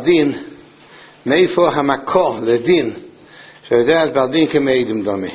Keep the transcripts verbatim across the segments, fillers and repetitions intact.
דין, מאיפה המקור לדין שהודעת בעל דין כמעידים דומה.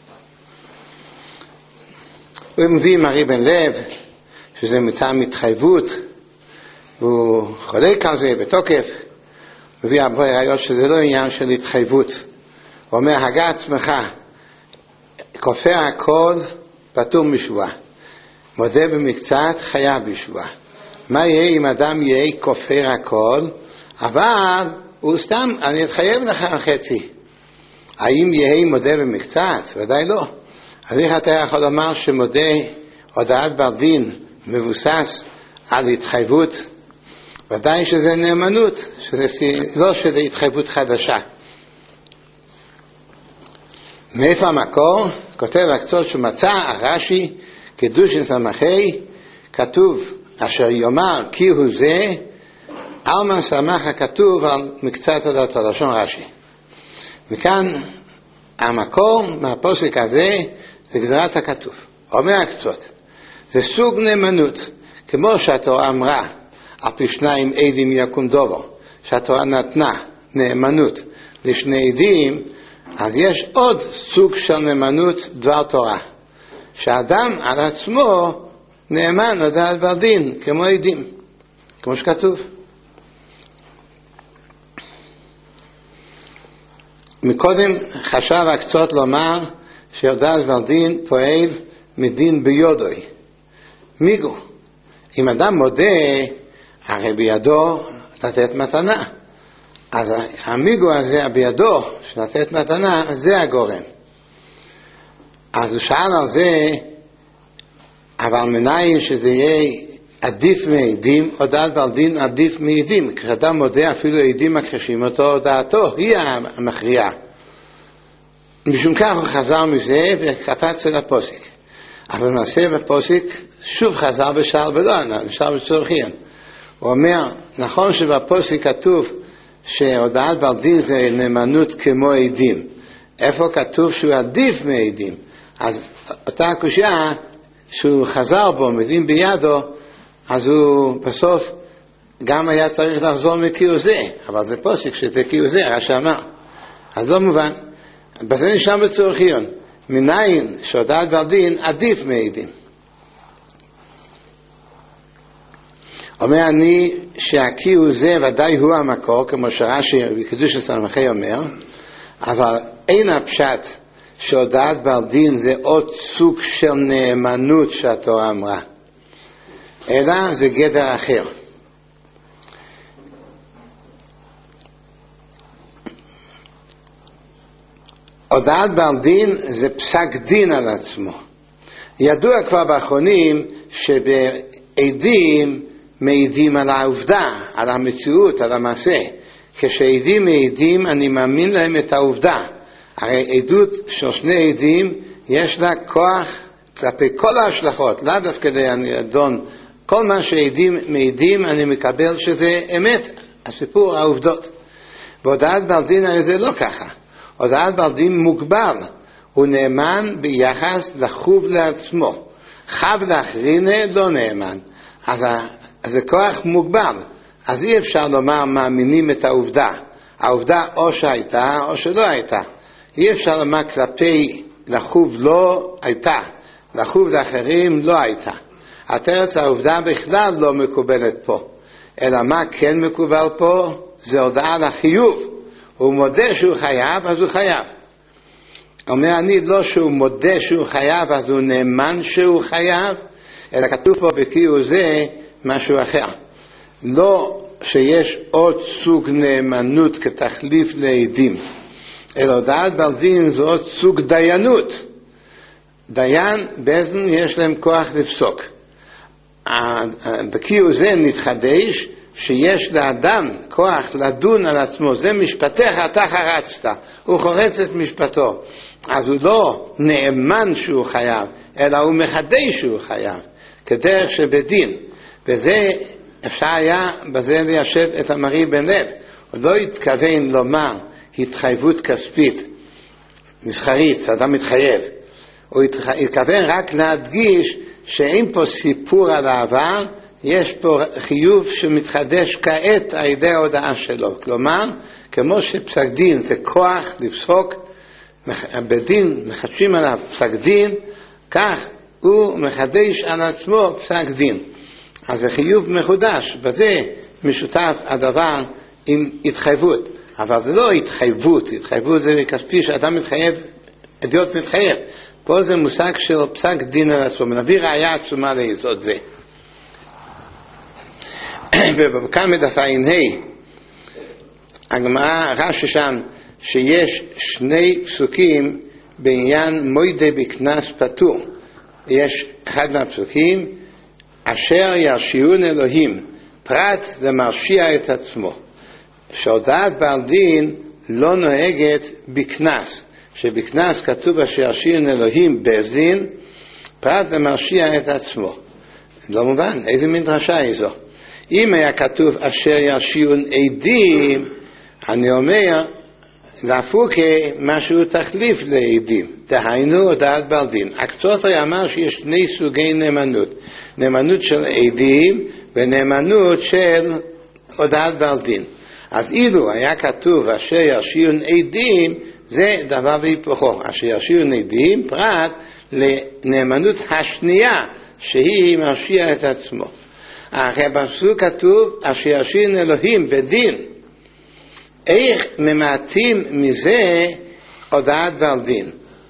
הוא מביא מרי בן לב שזה מטעם התחייבות, והוא חולק על זה בתוקף, מביא הרבה ראיות שזה לא עניין של התחייבות. הוא אומר, הגה עצמך, כופר הכל פטור משבועה, מודה במקצת חייב בשבועה. מה יהיה אם אדם יהיה כופר הכל, אבל הוא סתם, אני אתחייב לך חצי. האם יהיה מודה במקצת? ודאי לא. אז איך אתה יכול לומר שמודה הודעת בעל דין מבוסס על התחייבות? ודאי שזה נאמנות, שזה לא שזה התחייבות חדשה. מאיפה המקור? כותב הקצות שמצא רש"י קידושין סמכי, כתוב אשר יאמר כי הוא זה, אלמן סמך הכתוב על מקצת הודעתו, לשון רש"י. מכאן המקור מהפוסק הזה זה גזרת הכתוב. אומר הקצות, זה סוג נאמנות, כמו שהתורה אמרה, על פי שניים עדים יקום דובר, שהתורה נתנה נאמנות לשני עדים, אז יש עוד סוג של נאמנות דבר תורה, שהאדם על עצמו נאמן הודעת בעל דין כמו עדים, כמו שכתוב. מקודם חשב הקצות לומר שהודעת בעל דין פועל מדין ביודוי. מיגו, אם אדם מודה, הרי בידו לתת מתנה, אז המיגו הזה בידו של לתת מתנה, זה הגורם. אז הוא שאל על זה, אבל מנין שזה יהיה עדיף מעדים, הודעת בעל דין עדיף מעדים. כשאדם מודה אפילו עדים מכחישים אותו, הודעתו היא המכריעה. משום כך הוא חזר מזה וקפץ אל הפוסק. אבל למעשה בפוסק שוב חזר בשער ולא, בשער בצורכיין. הוא אומר, נכון שבפוסק כתוב שהודעת בעל דין זה נאמנות כמו עדים. איפה כתוב שהוא עדיף מעדים? אז אותה הקושיה שהוא חזר בו, מדין בידו, אז הוא בסוף גם היה צריך לחזור מכיו זה, אבל זה פוסק שזה כיו זה, רש"י אמר. אז לא מובן. בזה נשאר בצורכיון, מניין שהודעת בעל דין עדיף מעדים. אומר אני שהכיו זה ודאי הוא המקור, כמו שרש"י בקידושין סמכי אומר, אבל אין הפשט שהודעת בעל דין זה עוד סוג של נאמנות שהתורה אמרה, אלא זה גדר אחר. הודעת בעל דין זה פסק דין על עצמו. ידוע כבר באחרונים שבעדים מעידים על העובדה, על המציאות, על המעשה. כשעדים מעידים אני מאמין להם את העובדה. הרי עדות של שני עדים יש לה כוח כלפי כל ההשלכות, לא דווקא אני אדון, כל מה שעדים מעידים אני מקבל שזה אמת, הסיפור, העובדות. והודעת בעל דין הרי זה לא ככה. הודעת בעל דין מוגבל, הוא נאמן ביחס לחוב לעצמו. חב לאחרינה לא נאמן, אז זה כוח מוגבל. אז אי אפשר לומר מאמינים את העובדה. העובדה או שהייתה או שלא הייתה. אי אפשר לומר כלפי לחוב לא הייתה, לחוב לאחרים לא הייתה. התרץ העובדה בכלל לא מקובלת פה, אלא מה כן מקובל פה? זה הודעה לחיוב. הוא מודה שהוא חייב, אז הוא חייב. אומר אני לא שהוא מודה שהוא חייב, אז הוא נאמן שהוא חייב, אלא כתוב פה בכיו זה משהו אחר. לא שיש עוד סוג נאמנות כתחליף לעדים, אלא הודעת בעל דין זה עוד סוג דיינות. דיין, באזן יש להם כוח לפסוק. בכיו זה נתחדש שיש לאדם כוח לדון על עצמו, זה משפטך אתה חרצת, הוא חורץ את משפטו. אז הוא לא נאמן שהוא חייב, אלא הוא מחדש שהוא חייב, כדרך שבדין. וזה אפשר היה בזה ליישב את המרי בן לב. הוא לא התכוון לומר התחייבות כספית מסחרית, אדם מתחייב. הוא התכוון רק להדגיש שאין פה סיפור על העבר, יש פה חיוב שמתחדש כעת על ידי ההודעה שלו. כלומר, כמו שפסק דין זה כוח לפסוק, בדין מחדשים עליו פסק דין, כך הוא מחדש על עצמו פסק דין. אז זה חיוב מחודש, בזה משותף הדבר עם התחייבות. אבל זה לא התחייבות, התחייבות זה כספי שאדם מתחייב, עדיות מתחייב. פה זה מושג של פסק דין על עצמו, מנביא ראיה עצומה ליסוד זה. ובכאן מדף עין ה' הגמרא רש"י שם שיש שני פסוקים בעניין מוידה בקנס פטור. יש אחד מהפסוקים, אשר ירשיעון אלוהים, פרט למרשיע את עצמו. שהודעת בעל דין לא נוהגת בקנס, שבקנס כתוב אשר ירשיעון אלוהים בדין, פרט למרשיע את עצמו. לא מובן, איזה מין דרשה היא זו? אם היה כתוב אשר ירשיעון עדים, אני אומר, להפוקה משהו תחליף לעדים, דהיינו הודעת בעל דין. הקצוטרי אמר שיש שני סוגי נאמנות, נאמנות של עדים ונאמנות של הודעת בעל דין. אז אילו היה כתוב אשר ירשיעון עדים, זה דבר והיפוכו. אשר ירשיעון עדים פרט לנאמנות השנייה שהיא מרשיע את עצמו. הרי בפסוק כתוב אשר ירשיעון אלוהים בדין. איך ממעטים מזה הודעת בעל דין?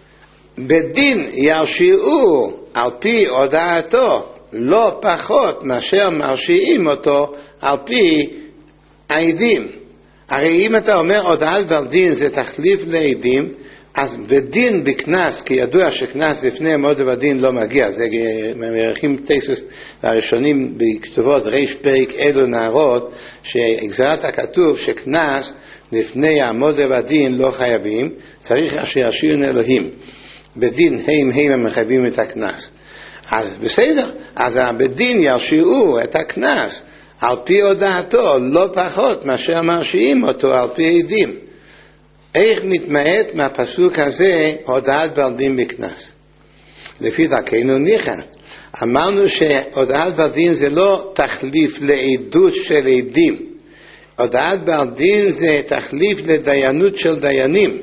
בדין ירשיעו על פי הודעתו לא פחות מאשר מרשיעים אותו על פי העדים. הרי אם אתה אומר הודעת בעל דין זה תחליף לעדים, אז בדין בקנס, כי ידוע שקנס לפני מועד בדין לא מגיע, זה מערכים תסס הראשונים בכתובות ריש פרק אלו נערות, שגזרת הכתוב שקנס לפני המועד בדין לא חייבים, צריך אשר ירשיעון אלוהים. בדין הם הם המחייבים את הקנס. אז בסדר, אז בדין ירשיעו את הקנס על פי הודעתו לא פחות מאשר מרשיעים אותו על פי עדים. איך מתמעט מהפסוק הזה הודעת בעל דין בקנס? לפי דרכנו ניחא, אמרנו שהודעת בעל דין זה לא תחליף לעדות של עדים. הודעת בעל דין זה תחליף לדיינות של דיינים.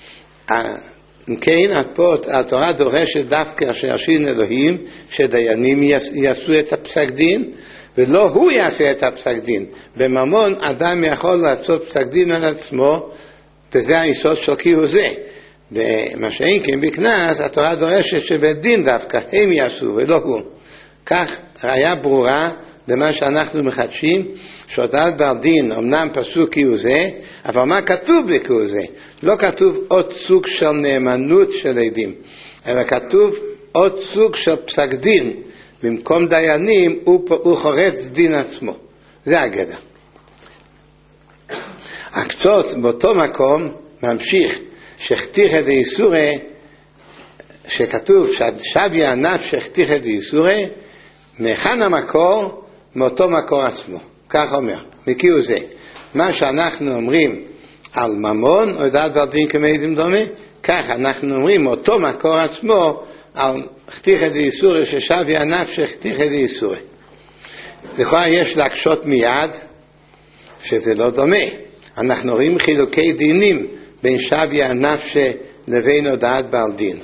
אם כן, פה התורה דורשת דווקא אשר ירשיעון אלוהים שדיינים יעשו את הפסק דין, ולא הוא יעשה את הפסק דין. בממון אדם יכול לעשות פסק דין על עצמו, וזה היסוד של כאילו זה. ומה שאין כן בקנס, התורה דורשת שבדין דווקא הם יעשו ולא הוא. כך ראיה ברורה במה שאנחנו מחדשים, שהודעת בעל דין אמנם פסוק כאילו זה, אבל מה כתוב בכאילו זה? לא כתוב עוד סוג של נאמנות של עדים, אלא כתוב עוד סוג של פסק דין. במקום דיינים הוא, הוא חורץ דין עצמו. זה הגדר. הקצות באותו מקום ממשיך שכתיך דאיסורי, שכתוב ששביה הנפש שכתיך דאיסורי, מכאן המקור מאותו מקור עצמו. כך אומר, מכירו זה. מה שאנחנו אומרים על ממון, או יודעת בעל דין כמעידים דומה, כך אנחנו אומרים מאותו מקור עצמו על כתיך דאיסורי, ששביה הנפש שכתיך דאיסורי. לכאורה יש להקשות מיד שזה לא דומה. אנחנו רואים חילוקי דינים בין שביה הנפש לבין הודעת בעל דין.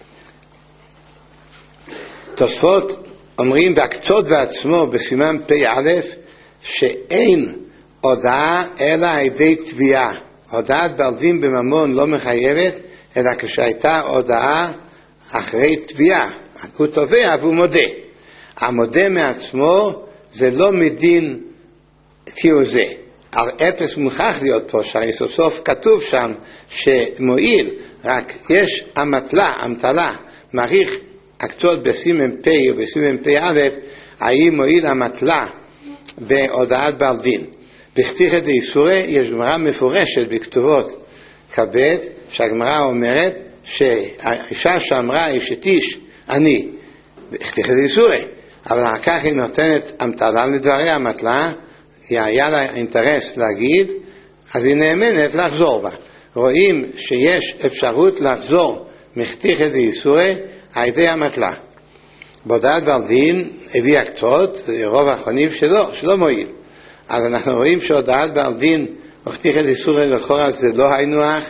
תוספות אומרים בהקצות בעצמו בסימן פ"א שאין הודעה אלא על ידי תביעה. הודעת בעל דין בממון לא מחייבת, אלא כשהייתה הודעה אחרי תביעה. הוא תובע והוא מודה. המודה מעצמו זה לא מדין כאילו זה. על אפס מוכרח להיות פה, שהרי סוף סוף כתוב שם שמועיל, רק יש המטלה, המטלה, מעריך הקצות בסימן פ' או בסימן פ"א, האם מועיל המטלה בהודעת בעל דין. בכתיך דאיסורי יש גמרא מפורשת בכתובות כבד, שהגמרא אומרת שהאישה שאמרה אשת איש אני, בכתיך דאיסורי, אבל אחר כך היא נותנת המטלה לדברי המטלה, היה לה אינטרס להגיד, אז היא נאמנת לחזור בה. רואים שיש אפשרות לחזור מכתיך דאיסורי על ידי המטלה. בהודעת בעל דין הביא הקצות, רוב האחרונים שלא, שלא מועיל. אז אנחנו רואים שהודעת בעל דין מבטיח את איסור לכאורה, זה לא היינו הך.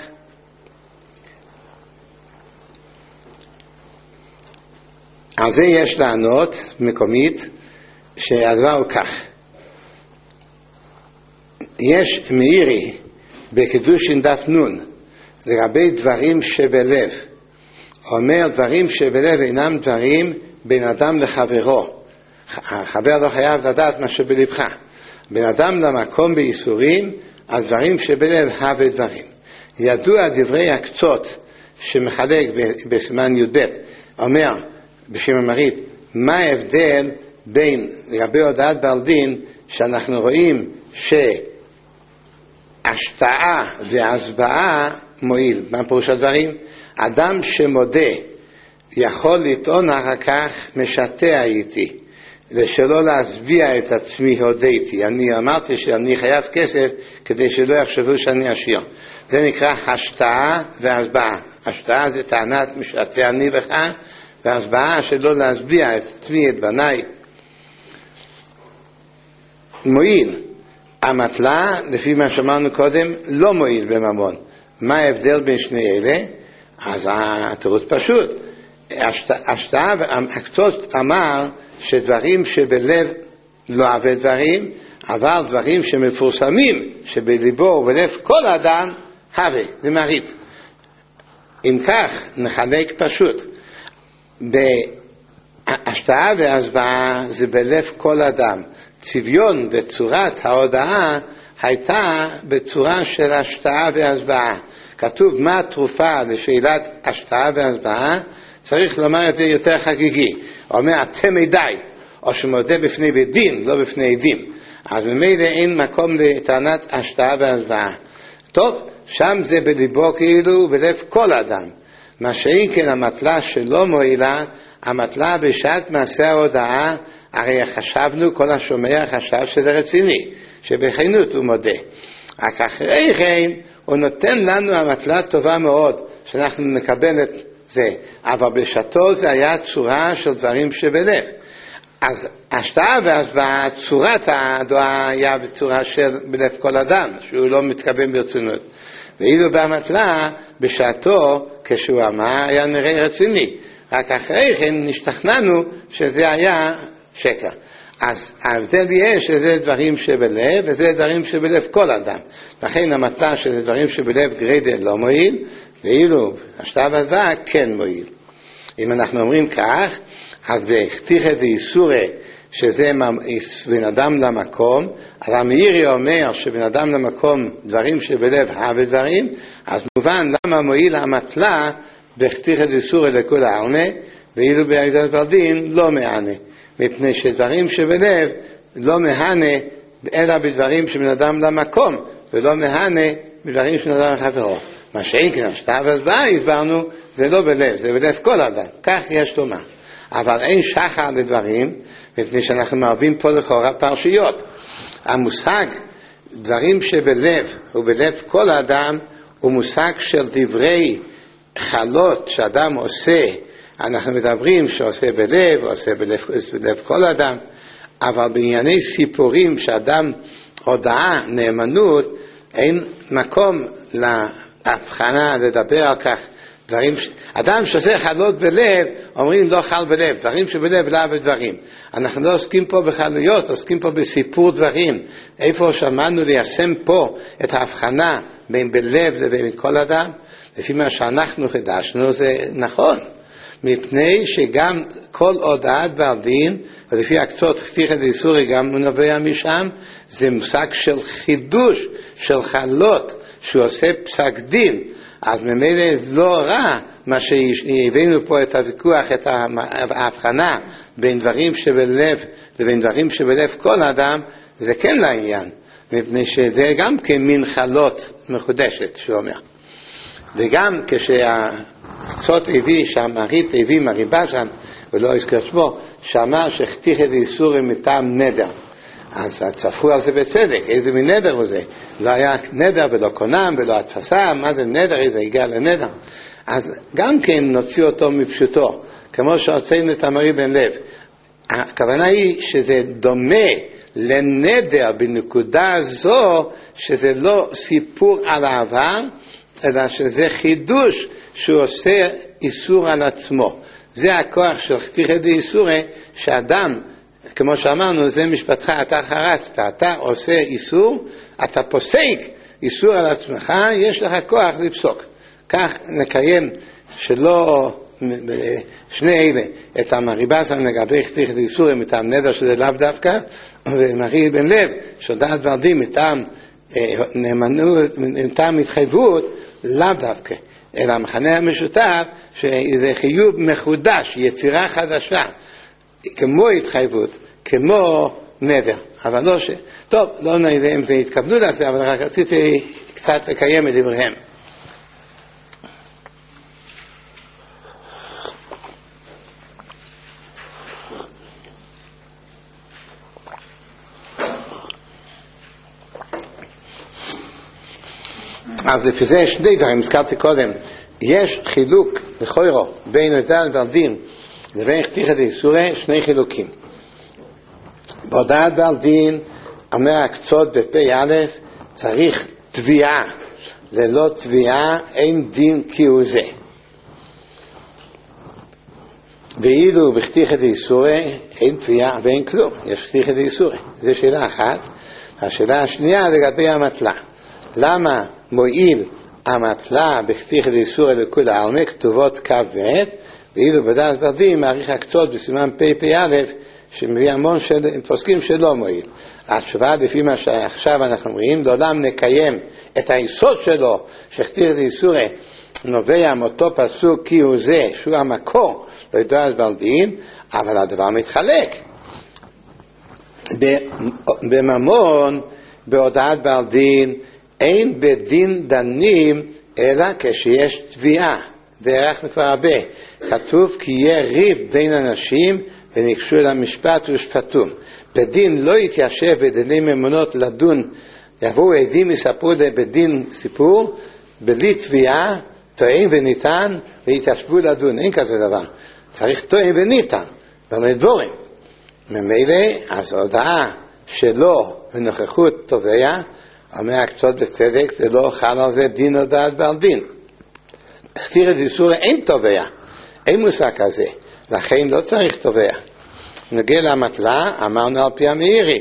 על זה יש לענות מקומית שהדבר הוא כך. יש מאירי בקידושין דף נון לגבי דברים שבלב, אומר דברים שבלב אינם דברים בין אדם לחברו. החבר לא חייב לדעת מה שבלבך. בין אדם למקום באיסורים, אז דברים שבלב הווה דברים. ידוע דברי הקצות שמחלק בסימן י"ב, אומר בשם המרית, מה ההבדל בין לגבי הודעת בעל דין שאנחנו רואים שהשתאה והסבעה מועיל. מה פירוש הדברים? אדם שמודה יכול לטעון אחר כך משתה הייתי, ושלא להסביע את עצמי הודיתי. אני אמרתי שאני חייב כסף כדי שלא יחשבו שאני עשיר. זה נקרא השתאה והסבעה. השתאה זה טענת משתה אני בך, והסבעה שלא להסביע את עצמי, את בניי. מועיל. המטלה, לפי מה שאמרנו קודם, לא מועיל בממון. מה ההבדל בין שני אלה? אז התירוץ פשוט. השתאה והקצות אמר שדברים שבלב לא הווה דברים, אבל דברים שמפורסמים שבליבו ובלב כל אדם הווה, זה מרית. אם כך נחלק פשוט. בהשתאה והסבעה זה בלב כל אדם. צביון וצורת ההודעה הייתה בצורה של השתאה והסבעה. כתוב מה התרופה לשאלת השתאה והסבעה, צריך לומר את זה יותר חגיגי. אומר אתם עדיי, או שמודה בפני בית דין, לא בפני עדים. אז ממילא אין מקום לטענת השתאה והסבעה. טוב, שם זה בליבו כאילו בלב כל אדם. מה שאין כן המטלה שלא מועילה, המטלה בשעת מעשה ההודעה, הרי חשבנו, כל השומע חשב שזה רציני, שבכנות הוא מודה. רק אחרי כן, הוא נותן לנו המטלה טובה מאוד, שאנחנו נקבל את זה. אבל בשעתו זה היה צורה של דברים שבלב. אז השתאה והסבעה, צורת ההודעה היה בצורה של בלב כל אדם, שהוא לא מתכוון ברצינות. ואילו במטלה, בשעתו, כשהוא אמר, היה נראה רציני. רק אחרי כן נשתכנענו שזה היה שקר. אז ההבדל יהיה שזה דברים שבלב, וזה דברים שבלב כל אדם. לכן המטלה שזה דברים שבלב גרידל לא מועיל, ואילו השתאה והסבעה כן מועיל. אם אנחנו אומרים כך, אז בהכתיחת איסורי, שזה בין אדם למקום, אז המאירי אומר שבין אדם למקום דברים שבלב הווה דברים, אז מובן למה מועיל המטלה בהכתיחת איסורי לכל העונה, ואילו בהגדת בעל דין לא מענה. מפני שדברים שבלב לא מהנה אלא בדברים שבין אדם למקום, ולא מהנה בדברים שבין אדם לחברו. מה שאין כן, השתאה והסבעה הסברנו, זה לא בלב, זה בלב כל אדם. כך יש לומר. אבל אין שחר לדברים, מפני שאנחנו מערבים פה לכאורה פרשיות. המושג דברים שבלב ובלב כל אדם הוא מושג של דברי חלות שאדם עושה. אנחנו מדברים שעושה בלב, עושה בלב, בלב כל אדם, אבל בענייני סיפורים שאדם הודעה, נאמנות, אין מקום להבחנה, לדבר על כך. דברים, אדם שעושה חלות בלב, אומרים לא חל בלב, דברים שבלב לא בדברים. אנחנו לא עוסקים פה בחלויות, עוסקים פה בסיפור דברים. איפה שמענו ליישם פה את ההבחנה בין בלב לבין כל אדם? לפי מה שאנחנו חידשנו זה נכון. מפני שגם כל הודעת בעל דין, ולפי הקצות חתיכת איסורי גם נובע משם, זה מושג של חידוש, של חלות, שהוא עושה פסק דין. אז ממילא לא רע מה שהבאנו פה את הוויכוח, את ההבחנה בין דברים שבלב לבין דברים שבלב כל אדם, זה כן לעניין, מפני שזה גם כמין חלות מחודשת, שהוא אומר. וגם כשהקצות הביא, שהמרית הביא מריבזן, ולא הזכר שמו, שאמר שחתיך את איסורים מטעם נדר. אז צפו על זה בצדק, איזה מין נדר הוא זה? לא היה נדר ולא קונם ולא התפסה, מה זה נדר, איזה הגיע לנדר. אז גם כן נוציא אותו מפשוטו, כמו שהוצאנו את המרי בן לב. הכוונה היא שזה דומה לנדר בנקודה זו, שזה לא סיפור על העבר, אלא שזה חידוש שהוא עושה איסור על עצמו. זה הכוח של חתיכא דאיסורי, שאדם, כמו שאמרנו, זה משפטך, אתה חרצת, אתה עושה איסור, אתה פוסק איסור על עצמך, יש לך כוח לפסוק. כך נקיים שלא שני אלה, את המריבסן לגבי חתיכא דאיסורי מטעם נדר שזה לאו דווקא, ומרי בן לב שהודעת ורדים מטעם נאמנות, מטעם התחייבות לאו דווקא, אלא המכנה המשותף שזה חיוב מחודש, יצירה חדשה, כמו התחייבות, כמו נדר. אבל לא ש... טוב, לא נראה אם זה התכוונו לזה, אבל רק רציתי קצת לקיים את דבריהם. אז לפי זה שני דברים, הזכרתי קודם, יש חילוק לכאורה בין הודעה ועל דין לבין חתיכא דאיסורי, שני חילוקים. בהודעה ועל דין, אומר הקצות בפי א', צריך תביעה, זה לא תביעה, אין דין כי הוא זה. ואילו בחתיכא דאיסורי אין תביעה ואין כלום, יש חתיכא דאיסורי. זו שאלה אחת. השאלה השנייה לגבי המטלה. למה מועיל המטלה בחתיכא דאיסורי לכולי עלמא, כתובות קו ועט, ואילו בדעת ורדים מעריך הקצות בסימן פ' פ' א', שמביא המון של פוסקים שלא מועיל. התשובה לפי מה שעכשיו אנחנו אומרים, לעולם נקיים את היסוד שלו, שחתיכא דאיסורי נובע מאותו פסוק כי הוא זה, שהוא המקור לדעת ורדים, אבל הדבר מתחלק. בממון, בהודעת ורדים, אין בדין דנים אלא כשיש תביעה. דרך כבר הרבה. כתוב כי יהיה ריב בין אנשים ונקשו אל המשפט ושפטום. בדין לא יתיישב בדיני ממונות לדון, יבואו עדים יספרו בדין סיפור, בלי תביעה, טוען וניתן, ויתיישבו לדון. אין כזה דבר. צריך טוען וניתן, ולא דבורים. ממילא, אז ההודעה שלו ונוכחות תובע, אומר הקצות בצדק, זה לא חל על זה דין הודעת בעל דין. חתיכא דאיסורי אין תובע, אין מושג כזה, לכן לא צריך תובע. נוגע למטלה, אמרנו על פי המאירי.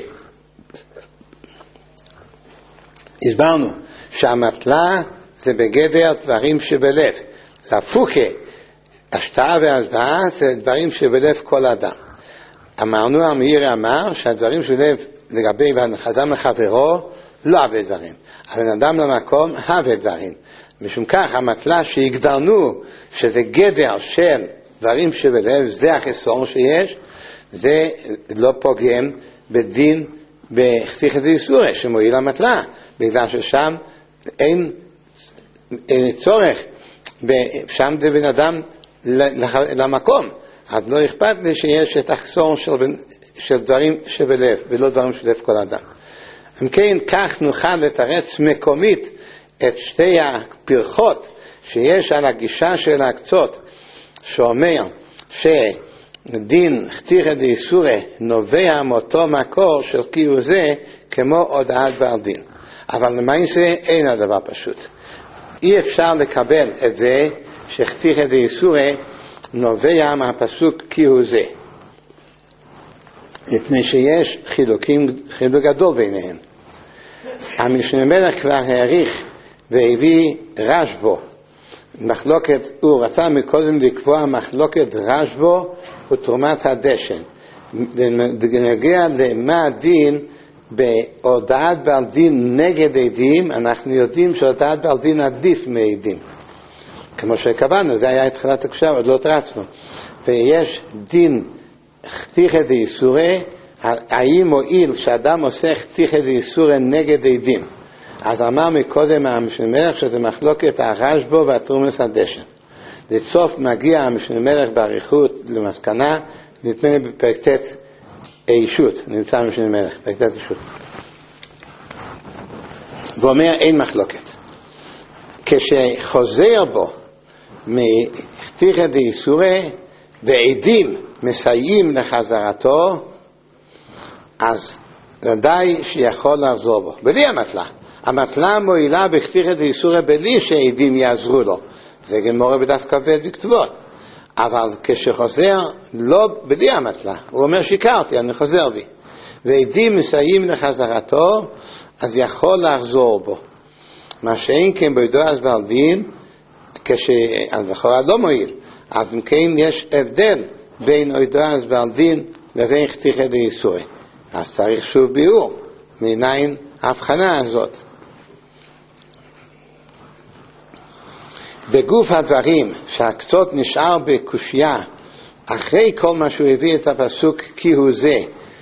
הסברנו שהמטלה זה בגדר דברים שבלב. להפוכה, השתאה והשבעה זה דברים שבלב כל אדם. אמרנו, המאירי אמר שהדברים שבלב לגבי אדם לחברו, לא אהבה דברים. אבל אדם למקום אהבה דברים. משום כך המטלה שהגדרנו שזה גדר של דברים שבלב, זה החסרון שיש, זה לא פוגם בדין בחתיכא דאיסורי שמועיל המטלה, בגלל ששם אין, אין צורך, שם זה בן אדם למקום, אז לא אכפת לי שיש את החסרון של, של דברים שבלב ולא דברים שבלב כל אדם. אם כן, כך נוכל לתרץ מקומית את שתי הפרחות שיש על הגישה של הקצות, שאומר שדין חתיכא דאיסורי נובע מאותו מקור של כי הוא זה, כמו הודעת בעל דין. אבל למעשה אין הדבר פשוט. אי אפשר לקבל את זה שחתיכא דאיסורי נובע מהפסוק כי הוא זה, מפני שיש חילוקים, חילוק גדול ביניהם. המשנה מלך כבר העריך והביא רשב"ו מחלוקת, הוא רצה מקודם לקבוע מחלוקת רשב"ו ותרומת הדשן. בנוגע למה הדין בהודעת בעל דין נגד עדים, אנחנו יודעים שהודעת בעל דין עדיף מעדים. כמו שקבענו, זה היה התחלת הקשר, עוד לא תרצנו. ויש דין חתיכא דאיסורי, האם מועיל שאדם עושה חתיכא דאיסורי נגד עדים. אז אמר מקודם המשנה מלך שזה מחלוקת הרשב"ו והתרומת הדשן. לסוף מגיע המשנה מלך באריכות למסקנה, נדמה לי בפרק ט' אישות, נמצא המשנה מלך, פרק ט' אישות. ואומר אין מחלוקת. כשחוזר בו מחתיכא דאיסורי, ועדים מסייעים לחזרתו, אז ודאי שיכול לחזור בו. בלי המטלה. המטלה מועילה בכתירת איסורא בלי שעדים יעזרו לו. זה גמורה בדף כ"ב בכתובות. אבל כשחוזר, לא בלי המטלה. הוא אומר שיקרתי, אני חוזר בי. ועדים מסייעים לחזרתו, אז יכול לחזור בו. מה שאין כן בידוע בעל דין, כשאז לכאורה לא מועיל. אז אם כן יש הבדל בין בידוע בעל דין לבין חתיכת איסורי. אז צריך שוב ביאור, מניין ההבחנה הזאת. בגוף הדברים שהקצות נשאר בקושיה, אחרי כל מה שהוא הביא את הפסוק כי הוא זה,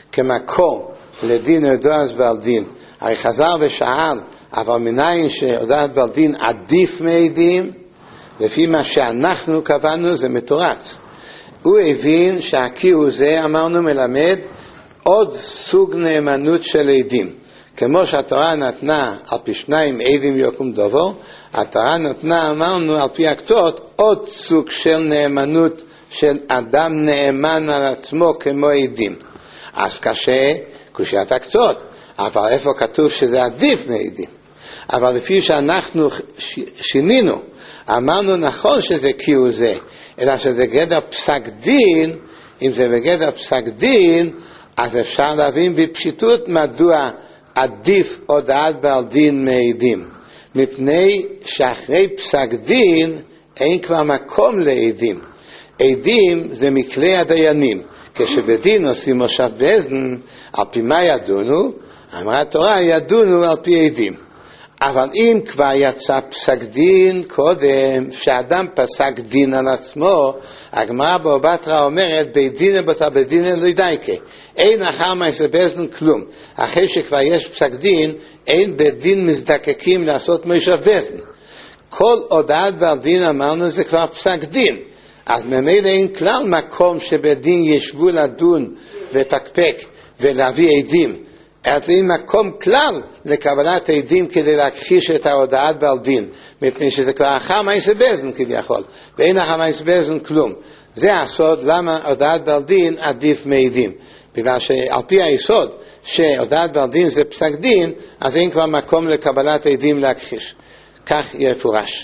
כמקור לדין ידועס בעל דין, הרי חזר ושאל, אבל מניין שיודעת בעל דין עדיף מעדים, לפי מה שאנחנו קבענו זה מתורץ. הוא הבין שהכי הוא זה, אמרנו, מלמד עוד סוג נאמנות של עדים. כמו שהתורה נתנה על פי שניים עדים יקום דובו, התורה נתנה, אמרנו, על פי הקצות, עוד סוג של נאמנות של אדם נאמן על עצמו כמו עדים. אז קשה, קושיית הקצות, אבל איפה כתוב שזה עדיף מעדים? אבל לפי שאנחנו שינינו, אמרנו נכון שזה כי הוא זה, אלא שזה גדר פסק דין. אם זה בגדר פסק דין, אז אפשר להבין בפשיטות מדוע עדיף הודעת בעל דין מעדים. מפני שאחרי פסק דין אין כבר מקום לעדים. עדים זה מכלי הדיינים. כשבדין עושים מושב באזן, על פי מה ידונו? אמרה התורה, ידונו על פי עדים. אבל אם כבר יצא פסק דין קודם, שאדם פסק דין על עצמו, הגמרא בבא בתרא אומרת, בית דין בתה בית דין לא ידייקה. אין אחר מעשה באזן כלום. אחרי שכבר יש פסק דין, אין בית דין מזדקקים לעשות מושב באזן. כל הודעת בעל דין אמרנו זה כבר פסק דין. אז ממילא אין כלל מקום שבית דין ישבו לדון ופקפק ולהביא עדים. אז אין מקום כלל לקבלת עדים כדי להכחיש את ההודעת בעל דין, מפני שזה כבר אחר מעשה באזן כביכול, ואין אחר מעשה באזן כלום. זה הסוד למה הודעת בעל דין עדיף מעדים. בגלל שעל פי היסוד שהודעת בעל דין זה פסק דין, אז אין כבר מקום לקבלת עדים להכחיש. כך יפורש.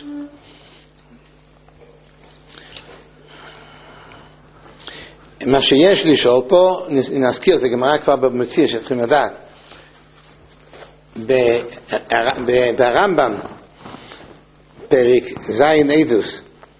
מה שיש לשאול פה, נזכיר, זה גמרא כבר במציע שצריכים לדעת. ברמב"ם, פרק זין עדוס,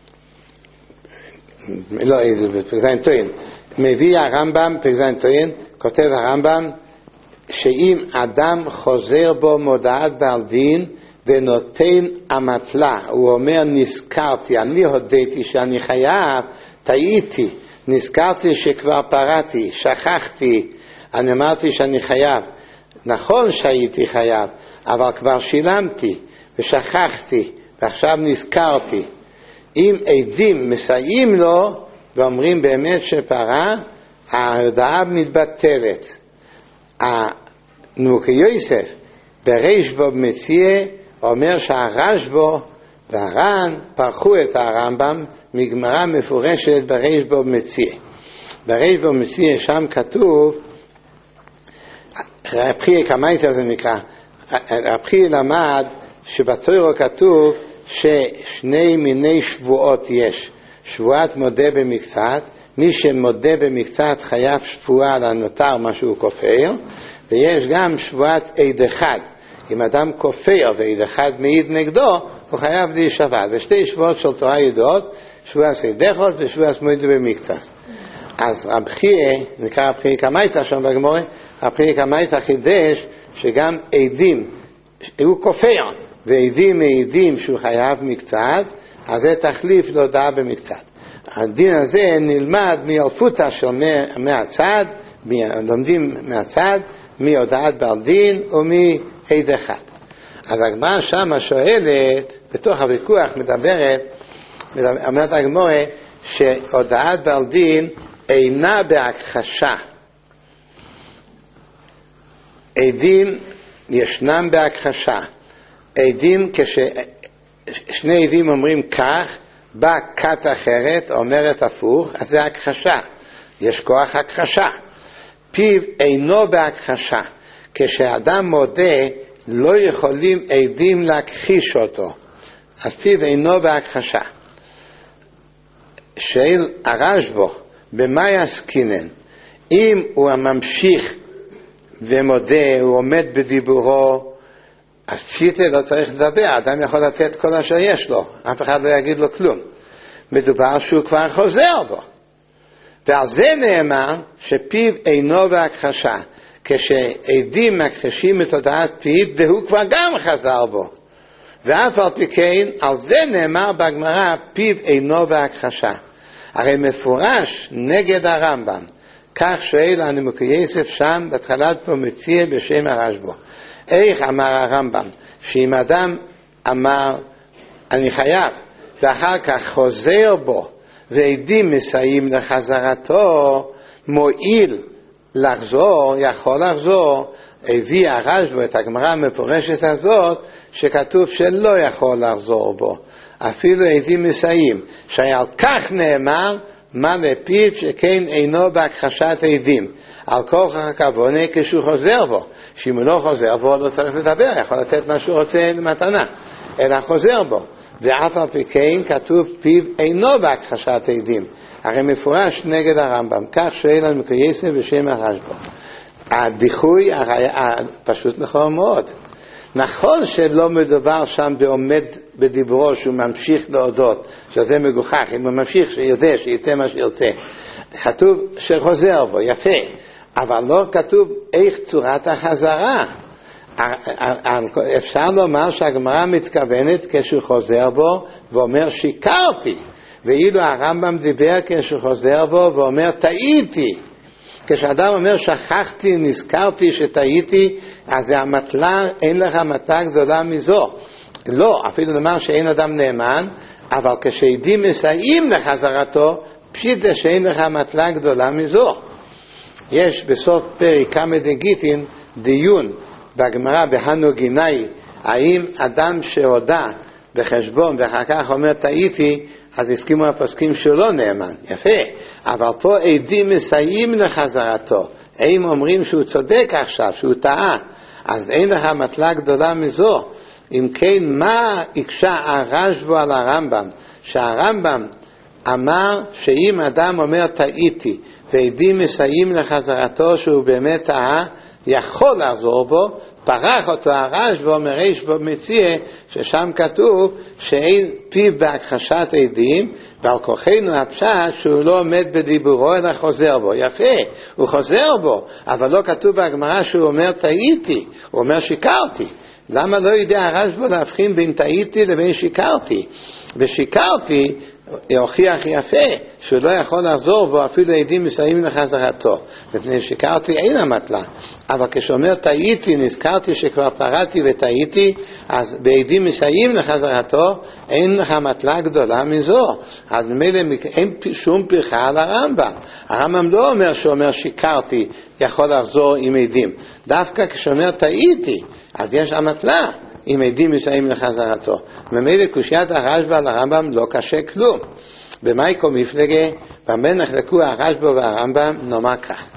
לא עדוס, פרק זין טוען, מביא הרמב"ם, פרק זין טוען, כותב הרמב"ם, שאם אדם חוזר בו מודעת בעל דין ונותן המטלה, הוא אומר נזכרתי, אני הודיתי שאני חייב, טעיתי, נזכרתי שכבר פרעתי, שכחתי, אני אמרתי שאני חייב, נכון שהייתי חייב, אבל כבר שילמתי ושכחתי ועכשיו נזכרתי. אם עדים מסייעים לו ואומרים באמת שפרע, ההודעה מתבטלת. הנוקי יוסף ברשב"א מציע אומר שהרשב"א והר"ן פרחו את הרמב"ם מגמרא מפורשת ברשב"א מציע. ברשב"א מציע שם כתוב, רבי קמייתא זה נקרא, רבי למד שבתורה כתוב ששני מיני שבועות יש, שבועת מודה במקצת, מי שמודה במקצת חייב שבועה על הנותר מה שהוא כופר, ויש גם שבועת עד אחד, אם אדם כופר ועד אחד מעיד נגדו, הוא חייב להישבע. זה שתי שבועות של תורה ידועות, שבועת עד אחד ושבועת מודה במקצת. אז רבי, נקרא רבי קמייתא שם בגמרא, רבי קמייתא חידש שגם עדים, הוא כופר, ועדים מעידים שהוא חייב מקצת, אז זה תחליף להודעה במקצת. הדין הזה נלמד מאלפותא של מהצד, לומדים מהצד, מהודעת בעל דין ומעד אחד. אז הגמרא שמה שואלת, בתוך הוויכוח מדברת, אומרת הגמרא שהודעת בעל דין אינה בהכחשה. עדים ישנם בהכחשה. עדים כששני עדים אומרים כך, באה כת אחרת, אומרת הפוך, אז זה הכחשה. יש כוח הכחשה. פיו אינו בהכחשה. כשאדם מודה, לא יכולים עדים להכחיש אותו. אז פיו אינו בהכחשה. שאל הרשב"א, במה יעסקינן? אם הוא ממשיך ומודה, הוא עומד בדיבורו, אז פשיטה לא צריך לדבר, אדם יכול לתת כל אשר יש לו, אף אחד לא יגיד לו כלום. מדובר שהוא כבר חוזר בו. ועל זה נאמר שפיו אינו בהכחשה, כשעדים מכחישים את הודעת פיו, והוא כבר גם חזר בו. ואף על פי כן, על זה נאמר בגמרא, פיו אינו בהכחשה. הרי מפורש נגד הרמב"ם. כך שואל הנימוקי יוסף שם, בהתחלת פה מציע בשם הרשב"א. איך אמר הרמב"ם? שאם אדם אמר, אני חייב, ואחר כך חוזר בו, ועדים מסייעים לחזרתו, מועיל לחזור, יכול לחזור, הביא הרשב"א את הגמרא המפורשת הזאת, שכתוב שלא יכול לחזור בו. אפילו עדים מסייעים, שעל כך נאמר, מה לפיו שכן אינו בהכחשת עדים. על כוח הכוונה כשהוא חוזר בו. שאם הוא לא חוזר בו, לא צריך לדבר, יכול לתת מה שהוא רוצה למתנה. אלא חוזר בו. ואף על פי כן כתוב פיו אינו בהכחשת עדים. הרי מפורש נגד הרמב"ם. כך שואל על מקייסם בשם הרשב"א. הדיחוי פשוט נכון מאוד. נכון שלא מדובר שם בעומד בדיבורו שהוא ממשיך להודות, שזה מגוחך, אם הוא ממשיך שיודע שיתה מה שירצה. כתוב שחוזר בו, יפה, אבל לא כתוב איך צורת החזרה. אפשר לומר שהגמרא מתכוונת כשהוא חוזר בו ואומר שיקרתי, ואילו הרמב"ם דיבר כשהוא חוזר בו ואומר טעיתי. כשאדם אומר שכחתי, נזכרתי שטעיתי, אז זה המטלה, אין לך מטלה גדולה מזו. לא, אפילו לומר שאין אדם נאמן, אבל כשעדים מסייעים לחזרתו, פשיט זה שאין לך מטלה גדולה מזו. יש בסוף פרק כמה דגיטין דיון בגמרא בהנוגינאי, האם אדם שהודע בחשבון ואחר כך אומר טעיתי, אז הסכימו הפוסקים שהוא לא נאמן. יפה, אבל פה עדים מסייעים לחזרתו, הם אומרים שהוא צודק עכשיו, שהוא טעה, אז אין לך מטלה גדולה מזו. אם כן, מה הקשה הרשב"א על הרמב"ם? שהרמב"ם אמר שאם אדם אומר טעיתי ועדים מסייעים לחזרתו שהוא באמת טעה, יכול לחזור בו. פרח אותו הרשב"א מריש בו מציע ששם כתוב שאין פיו בהכחשת עדים, ועל כוחנו הפשט שהוא לא עומד בדיבורו אלא חוזר בו. יפה, הוא חוזר בו, אבל לא כתוב בהגמרא שהוא אומר טעיתי, הוא אומר שיקרתי. למה לא יודע הרשב"א להבחין בין טעיתי לבין שיקרתי? ושיקרתי הוכיח יפה שהוא לא יכול לחזור בו אפילו עדים מסייעים לחזרתו, מפני שיקרתי אין המטלה. אבל כשאומר טעיתי, נזכרתי שכבר פרעתי וטעיתי, אז בעדים מסייעים לחזרתו אין לך מטלה גדולה מזו. אז ממילא אין שום פרחה על הרמב"ם. הרמב"ם לא אומר שאומר שיקרתי יכול לחזור עם עדים, דווקא כשאומר טעיתי אז יש המטלה אם עדים מסייעים לחזרתו. ממילא קושיית הרשב"א על הרמב"ם לא קשה כלום. במייקו מפלגה, במה נחלקו הרשב"א והרמב"ם, נאמר כך.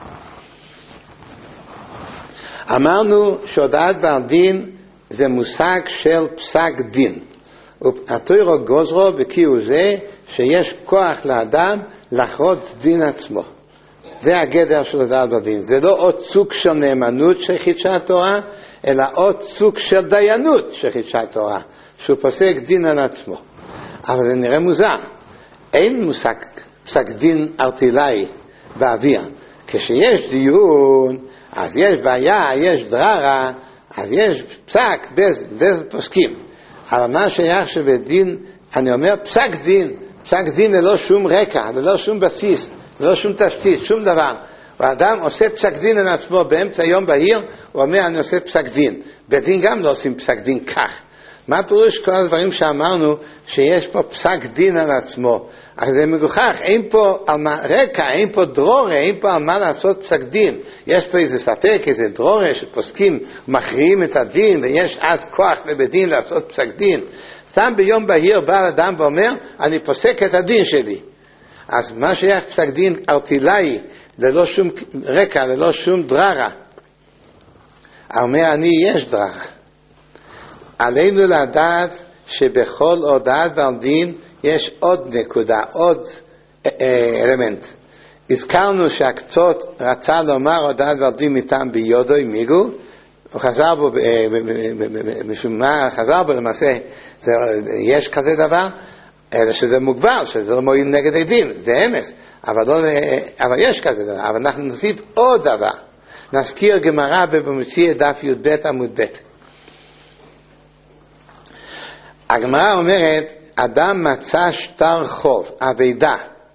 אמרנו שהודעת בעל דין זה מושג של פסק דין. התורה גוזרו בקיאו זה שיש כוח לאדם לחרוץ דין עצמו. זה הגדר של הודעת בעל דין. זה לא עוד סוג של נאמנות שחידשה התורה, אלא עוד סוג של דיינות שחידשה התורה, שהוא פוסק דין על עצמו. אבל זה נראה מוזר. אין מושג פסק דין ארטילאי באוויר. כשיש דיון, אז יש בעיה, יש דררה, אז יש פסק, בז פוסקים. אבל מה שייך שבדין, אני אומר פסק דין, פסק דין ללא שום רקע, ללא שום בסיס, ללא שום תשתית, שום דבר. והאדם עושה פסק דין על עצמו באמצע יום בהיר, הוא אומר אני עושה פסק דין. בדין גם לא עושים פסק דין כך. מה פירוש כל הדברים שאמרנו שיש פה פסק דין על עצמו? אז זה מגוחך, אין פה על מה, רקע, אין פה דרורה, אין פה על מה לעשות פסק דין. יש פה איזה ספק, איזה דרורה שפוסקים, מכריעים את הדין, ויש אז כוח לבית דין לעשות פסק דין. סתם ביום בהיר בא אדם ואומר, אני פוסק את הדין שלי. אז מה שייך פסק דין ארטילאי, ללא שום רקע, ללא שום דררה. אומר אני, יש דררה. עלינו לדעת שבכל הודעת ועל דין יש עוד נקודה, עוד אלמנט. הזכרנו שהקצות רצה לומר הודעת ועל דין מטעם ביודו עם מיגו, הוא חזר בו, משום מה חזר בו למעשה, זה, יש כזה דבר, אלא שזה מוגבל, שזה לא מועיל נגד הדין, זה אמס, אבל, לא, אבל יש כזה דבר, אבל אנחנו נוסיף עוד דבר, נזכיר גמרא במוציא דף י"ב עמוד ב'. הגמרא אומרת, אדם מצא שטר חוב, אבדה,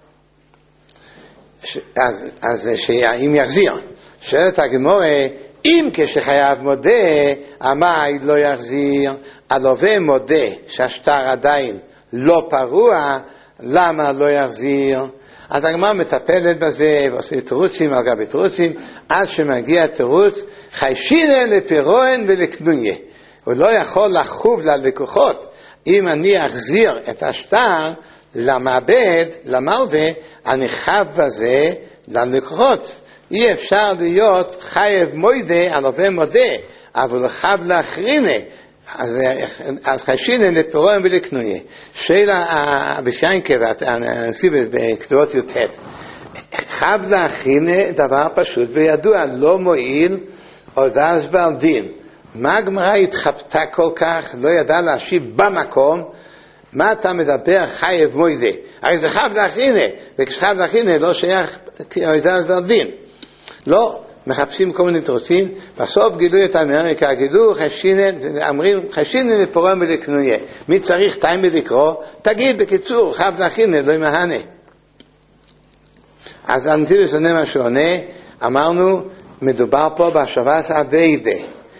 אז, אז שאם יחזיר, שואלת הגמרא, אם כשחייב מודה, המאי לא יחזיר, הלווה מודה שהשטר עדיין לא פרוע, למה לא יחזיר? אז הגמרא מטפלת בזה, ועושה תירוצים על גבי תירוצים, עד שמגיע תירוץ, חיישינן לפירוען ולקנוניה. הוא לא יכול לחוב ללקוחות, אם אני אחזיר את השטר למעבד, למלווה, אני חב בזה ללקוחות. אי אפשר להיות חייב מוידה, הלווה מודה, אבל חב לאחרינה. אז, אז חיישינן לפירוען ולקנוניה. שאלה בשיינקה, ואני בכתובות י"ט. חב לאחרינה דבר פשוט וידוע, לא מועיל הודעת בעל דין. מה הגמרא התחבטה כל כך, לא ידע להשיב במקום, מה אתה מדבר חייב מוידה? הרי זה חב לאחרינה, וכשחב לאחרינה לא שייך הודעת בעל דין. לא, מחפשים כל מיני תירוצים, בסוף גילו את אמריקה, גילו חיישינן, אומרים חיישינן לפירוען ולקנוניה. מי צריך טיימי לקרוא? תגיד בקיצור, חב לאחרינה, לא ימהנה. אז אנטיבוס עונה מה שעונה, אמרנו, מדובר פה בהשבת אביידה.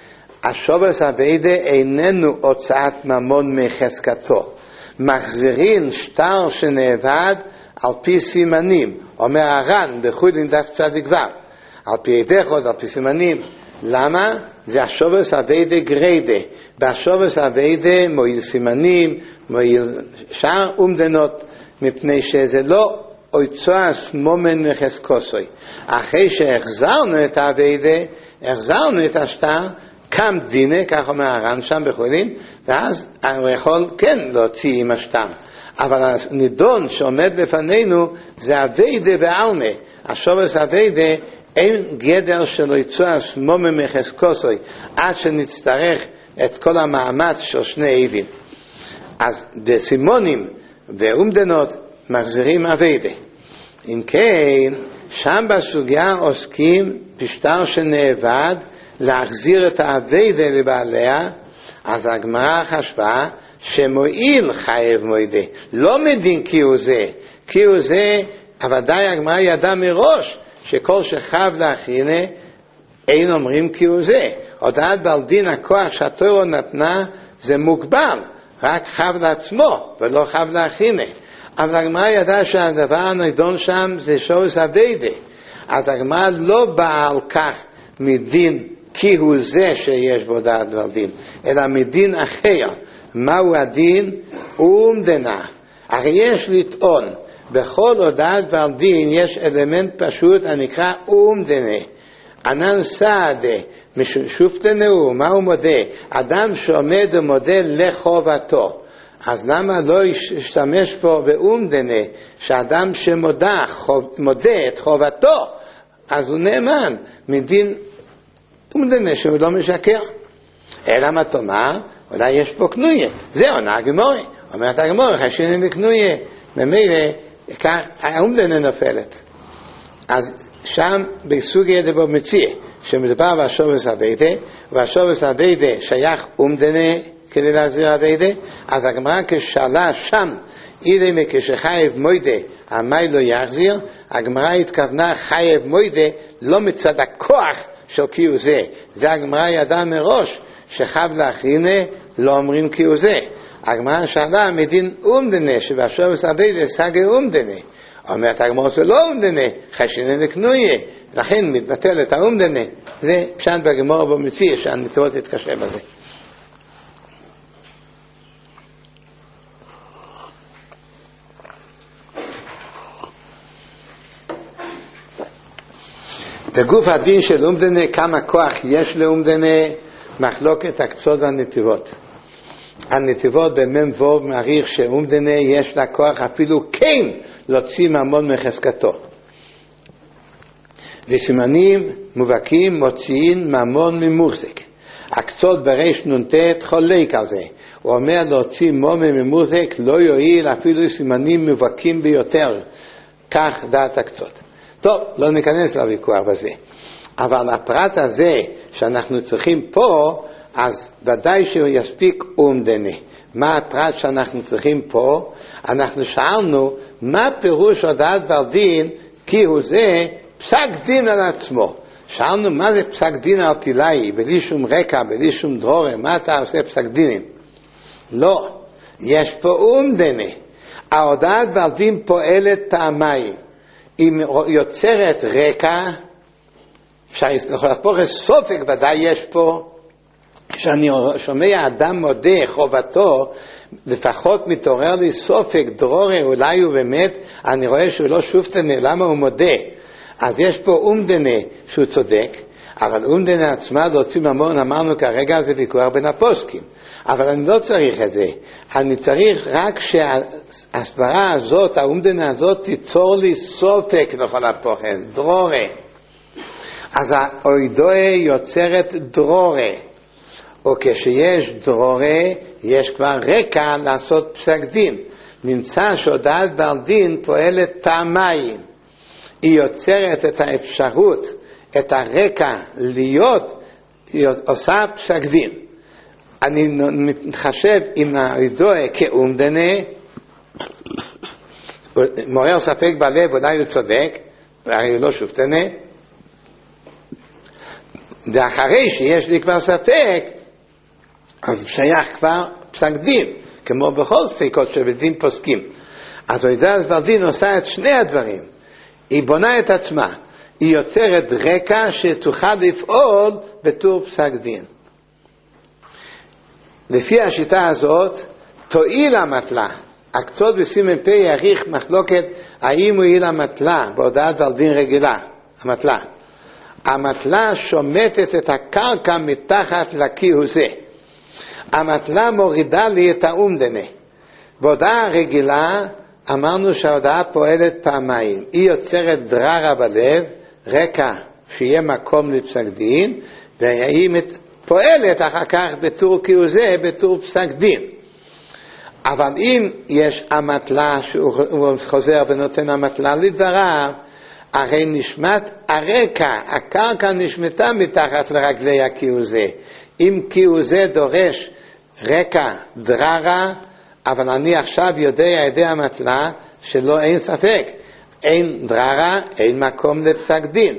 השבת אביידה איננו הוצאת ממון מחזקתו. מחזירין שטר שנאבד על פי סימנים. אומר הר"ן בחולין דף צדיק ו'. על פי ידחות, על פי סימנים. למה? זה השבת אביידה גריידה. בהשבת אביידה מועיל סימנים, מועיל שער אומדנות, מפני שזה לא אויצועס מומן מחזקוסוי. אחרי שהחזרנו את האביידה, החזרנו את השטר, קם דינה, כך אומר הר"ן שם בחולין, ואז הוא יכול כן להוציא עם השטר. אבל הנידון שעומד לפנינו זה אביידה בעלמה. השובס אביידה אין גדר של אויצועס מומן מחזקוסוי, עד שנצטרך את כל המאמץ של שני עדים. אז בסימונים ואומדנות מחזירים אביידה. אם כן, שם בסוגיה עוסקים בשטר שנאבד להחזיר את האביידה לבעליה, אז הגמרא חשבה שמועיל חייב מוידה, לא מדין כי הוא זה, כי הוא זה, ודאי הגמרא ידע מראש שכל שחב לאחרינה אין אומרים כי הוא זה. הודעת בעל דין הכוח שהתורה נתנה זה מוגבל, רק חב לעצמו ולא חב לאחרינה. אבל הגמרא ידעה שהדבר הנדון שם זה שורש אביידה. אז הגמרא לא באה על כך מדין כי הוא זה שיש בו דעת ועל דין, אלא מדין אחר. מהו הדין? אומדנה. הרי יש לטעון, בכל הודעת ועל דין יש אלמנט פשוט הנקרא אומדנה. ענן סעדה, משופטנו, מהו מודה? אדם שעומד ומודה לחובתו. אז למה לא ישתמש פה באומדנה, שאדם שמודה, חוב, מודה את חובתו, אז הוא נאמן, מדין אומדנה שהוא לא משקר. אלא מה תאמר? אולי יש פה קנויה. זה עונה הגמרא. אומרת הגמרא, חיישינן לקנויה. ממילא, האומדנה נופלת. אז שם בסוגיה דבו מציע, שמדובר בהשובס אביידה, והשובס אביידה שייך אומדנה כדי להחזיר אביידה, אז הגמרא כשאלה שם, אילי כשחייב מוידה, המאי לא יחזיר, הגמרא התכוונה חייב מוידה, לא מצד הכוח של קיו זה. זה הגמרא ידע מראש, שחב לאחרינה לא אומרים קיו זה. הגמרא שאלה מדין אומדנה, שבשורש אביידה סגי אומדנה. אומרת הגמרא שלא אומדנה, חשינן לקנויה, לכן מתבטל את האומדנה. זה פשט בגמרא במציאה, שהנתיבות תתקשה בזה. בגוף הדין של אומדנה, כמה כוח יש לאומדנה, מחלוקת הקצות והנתיבות. הנתיבות במם ווב מעריך שאומדנה יש לה כוח אפילו כן להוציא ממון מחזקתו. וסימנים מובהקים מוציאים ממון ממוחזק. הקצות בריש נ"ט חולק על זה. הוא אומר להוציא ממון ממוחזק לא יועיל אפילו סימנים מובהקים ביותר. כך דעת הקצות. טוב, לא ניכנס לוויכוח בזה. אבל הפרט הזה שאנחנו צריכים פה, אז ודאי שהוא יספיק אומדנה. מה הפרט שאנחנו צריכים פה? אנחנו שאלנו מה פירוש הודעת בעל דין כי הוא זה פסק דין על עצמו. שאלנו מה זה פסק דין ארטילאי, בלי שום רקע, בלי שום דרורה, מה אתה עושה פסק דינים? לא, יש פה אומדנה. ההודעת בעל דין פועלת פעמיים. היא יוצרת רקע, יכול להפוך סופק ודאי יש פה, כשאני שומע אדם מודה חובתו, לפחות מתעורר לי סופק, דרורי, אולי הוא באמת, אני רואה שהוא לא שופטנה, למה הוא מודה? אז יש פה אומדנה שהוא צודק, אבל אומדנה עצמה להוציא ממון, אמרנו כרגע זה ויכוח בין הפוסקים, אבל אני לא צריך את זה, אני צריך רק שההסברה הזאת, האומדנה הזאת, תיצור לי סופק לכל הפוחד, דרורי. אז האוידוי יוצרת דרורי, או כשיש דרורי, יש כבר רקע לעשות פסק דין. נמצא שהודעת בעל דין פועלת פעמיים. היא יוצרת את האפשרות, את הרקע להיות, היא עושה פסק דין. אני מתחשב עם האוידוי כאומדנה, מעורר ספק בלב, אולי הוא צודק, הרי הוא לא שופטנה, ואחרי שיש לי כבר ספק, אז שייך כבר פסק דין, כמו בכל ספקות שבדין פוסקים. אז הודעת בעל דין עושה את שני הדברים. היא בונה את עצמה, היא יוצרת רקע שתוכל לפעול בתור פסק דין. לפי השיטה הזאת, תועיל המטלה. הקצות בסימן פ' יעריך מחלוקת האם הוא יעיל המטלה בהודעת בעל דין רגילה, המטלה. המטלה שומטת את הקרקע מתחת לכיהו זה. המטלה מורידה לי את האומדנה. בהודעה רגילה אמרנו שההודעה פועלת פעמיים. היא יוצרת דררה בלב, רקע שיהיה מקום לפסק דין, והיא פועלת אחר כך בתור כיהו זה, בתור פסק דין. אבל אם יש המטלה שהוא חוזר ונותן המטלה לדבריו, הרי נשמט הרקע, הקרקע נשמטה מתחת לרגלי הכיהו זה. אם כיהו זה דורש רקע דררה, אבל אני עכשיו יודע ידי המטלה שלא אין ספק, אין דררה, אין מקום לפסק דין.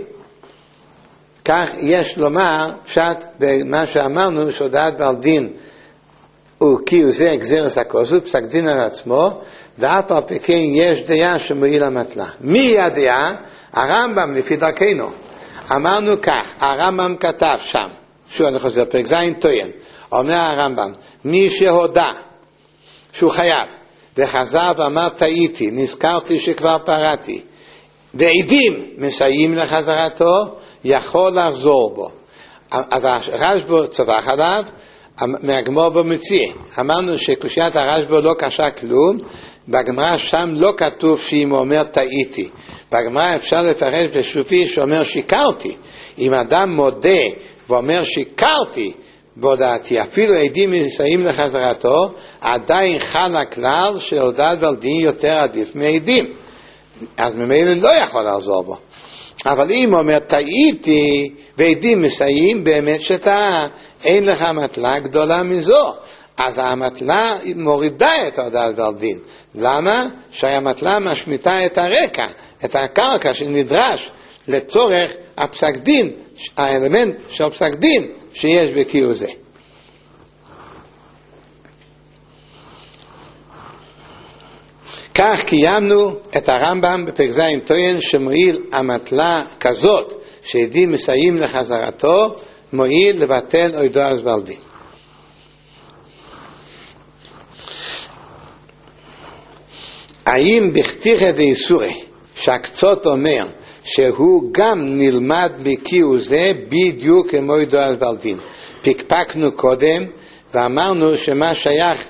כך יש לומר פשט במה שאמרנו שהודעת בעל דין הוא כיהו זה אגזרס הכוסו, פסק דין על עצמו, ואף על פי כן יש דעה שמועיל המטלה. מי הדעה? הרמב"ם לפי דרכנו. אמרנו כך, הרמב"ם כתב שם, שוב אני חוזר, פרק זין טוען, אומר הרמב"ם, מי שהודע שהוא חייב, וחזר ואמר טעיתי, נזכרתי שכבר פרעתי, ועדים מסייעים לחזרתו, יכול לחזור בו. אז הרשב"א צווח עליו, מהגמור במציאה. אמרנו שקושיית הרשב"א לא קשה כלום, בגמרא שם לא כתוב שאם הוא אומר טעיתי. בגמרא אפשר לפרש בשופי שאומר שיקרתי. אם אדם מודה ואומר שיקרתי בהודעתי, אפילו עדים מסייעים לחזרתו, עדיין חל הכלל של הודעת בעל דין יותר עדיף מעדים. אז ממילא לא יכול לחזור בו. אבל אם הוא אומר טעיתי ועדים מסייעים, באמת שטעה, אין לך מטלה גדולה מזו. אז המטלה מורידה את הודעת בעל דין. למה? שהמטלה משמיטה את הרקע, את הקרקע שנדרש לצורך הפסק דין, האלמנט של פסק דין שיש בכיהו זה. כך קיימנו את הרמב"ם בפרק ז' טוען שמועיל המטלה כזאת שעדים מסייעים לחזרתו, מועיל לבטל אוידו אז בלדין. האם בכתיחא דאיסורי שהקצות אומר שהוא גם נלמד מקיעו זה בדיוק כמו אוידו אז בלדין? פקפקנו קודם ואמרנו שמה שייך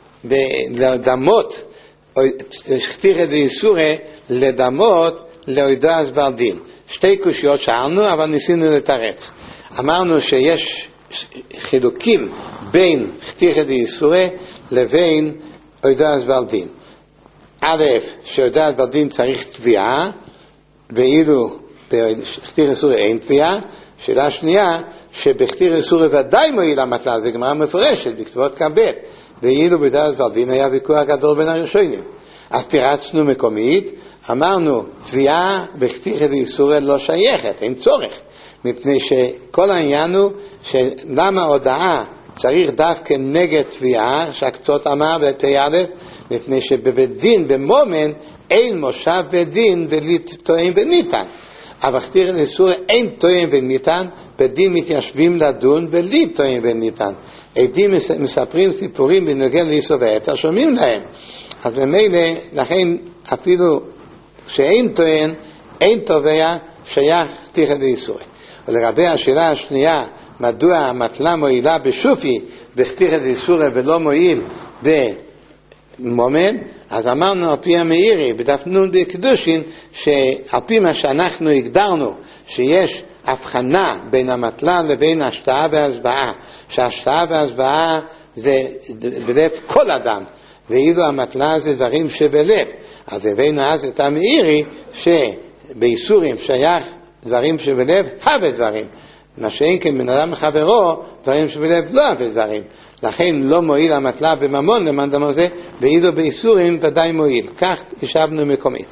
לדמות בכתיחא דאיסורי לדמות לאוידו אז בלדין. שתי קושיות שאלנו אבל ניסינו לתרץ. אמרנו שיש חילוקים בין בכתיחא דאיסורי לבין אוידו אז בלדין. א', שאוידו אז בלדין צריך תביעה ואילו בכתיחא דאיסורי אין תביעה. שאלה שנייה, שבכתיחא דאיסורי ודאי מועיל המטלה, זה גמרא מפורשת בכתובות כ"ב, ואילו באוידו אז בלדין היה ויכוח גדול בין הראשונים. אז תירצנו מקומית, אמרנו תביעה בכתיחא דאיסורי לא שייכת, אין צורך, מפני שכל העניין הוא שלמה הודעה צריך דווקא נגד תביעה, שהקצות אמר בפי א', מפני שבבית דין במומן אין מושב בית דין בלי טוען וניתן, אבל בכתיחא דאיסורי אין טוען וניתן, בית דין מתיישבים לדון בלי טוען וניתן. עדים מספרים סיפורים בנוגע לאיסור והיתר, שומעים להם. אז במילא, לכן אפילו שאין טוען, אין תובע, שייך בכתיחא דאיסורי. ולגבי השאלה השנייה, מדוע המטלה מועילה בשופי בכתיחא דאיסורי ולא מועיל במומן, אז אמרנו על פי המאירי בדף נון בקדושין, שעל פי מה שאנחנו הגדרנו שיש הבחנה בין המטלה לבין השתאה והשבעה, שהשתאה והשבעה זה בלב כל אדם, ואילו המטלה זה דברים שבלב. אז הבאנו אז את המאירי שבאיסורים שייך דברים שבלב הווה דברים, מה שאין כן בן אדם חברו דברים שבלב לא הווה דברים, לכן לא מועיל המטלה בממון למען דמו זה, ואילו באיסורים ודאי מועיל. כך ישבנו מקומית.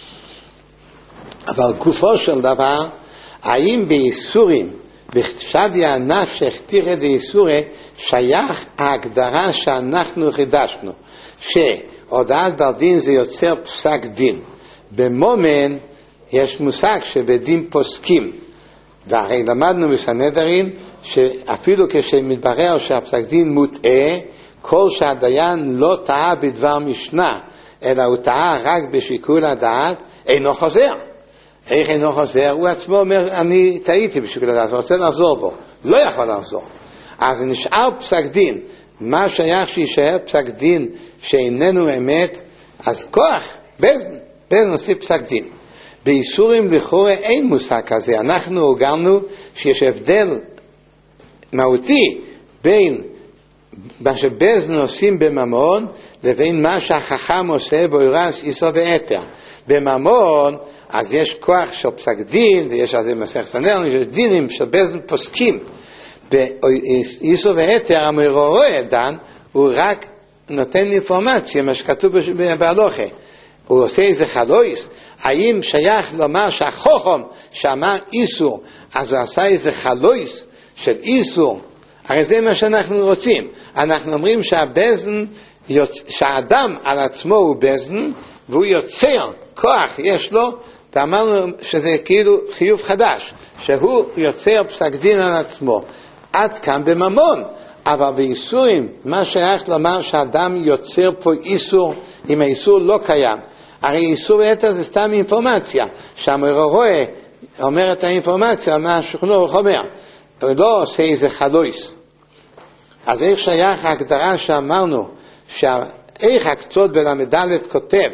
אבל גופו של דבר, האם באיסורים בשביה נפשך תירא דאיסורי שייך ההגדרה שאנחנו חידשנו, שהודעת בלדין זה יוצר פסק דין. במומן יש מושג שבדין פוסקים, והרי למדנו בסנהדרין שאפילו כשמתברר שהפסק דין מוטעה, כל שהדיין לא טעה בדבר משנה אלא הוא טעה רק בשיקול הדעת, אינו חוזר. איך אינו חוזר? הוא עצמו אומר אני טעיתי בשיקול הדעת, הוא רוצה לחזור בו, לא יכול לחזור. אז נשאר פסק דין. מה שייך שישאר פסק דין שאיננו אמת? אז כוח בזן, בזן עושה פסק דין. באיסורים לכאורה אין מושג כזה. אנחנו הוגרנו שיש הבדל מהותי בין מה שבזן עושים בממון לבין מה שהחכם עושה באורס איסור ואתר. בממון אז יש כוח של פסק דין, ויש על זה מסכת סנהדרין, יש דינים של בזן פוסקים. באיסור ואתר המרורה דן הוא רק נותן אינפורמציה, מה שכתוב בהלוכה. הוא עושה איזה חלויס. האם שייך לומר שהחוכם שאמר איסור, אז הוא עשה איזה חלויס של איסור? הרי זה מה שאנחנו רוצים. אנחנו אומרים שהבזן, שהאדם על עצמו הוא בזן, והוא יוצר כוח, יש לו, ואמרנו שזה כאילו חיוב חדש, שהוא יוצר פסק דין על עצמו. עד כאן בממון. אבל באיסורים, מה שייך לומר שהאדם יוצר פה איסור, אם האיסור לא קיים? הרי איסור יתר זה סתם אינפורמציה, שהמרואה אומר את האינפורמציה, מה שכנוך אומר, הוא לא עושה איזה חלויס. אז איך שייך ההגדרה שאמרנו, שאיך הקצות בלמדלת כותב,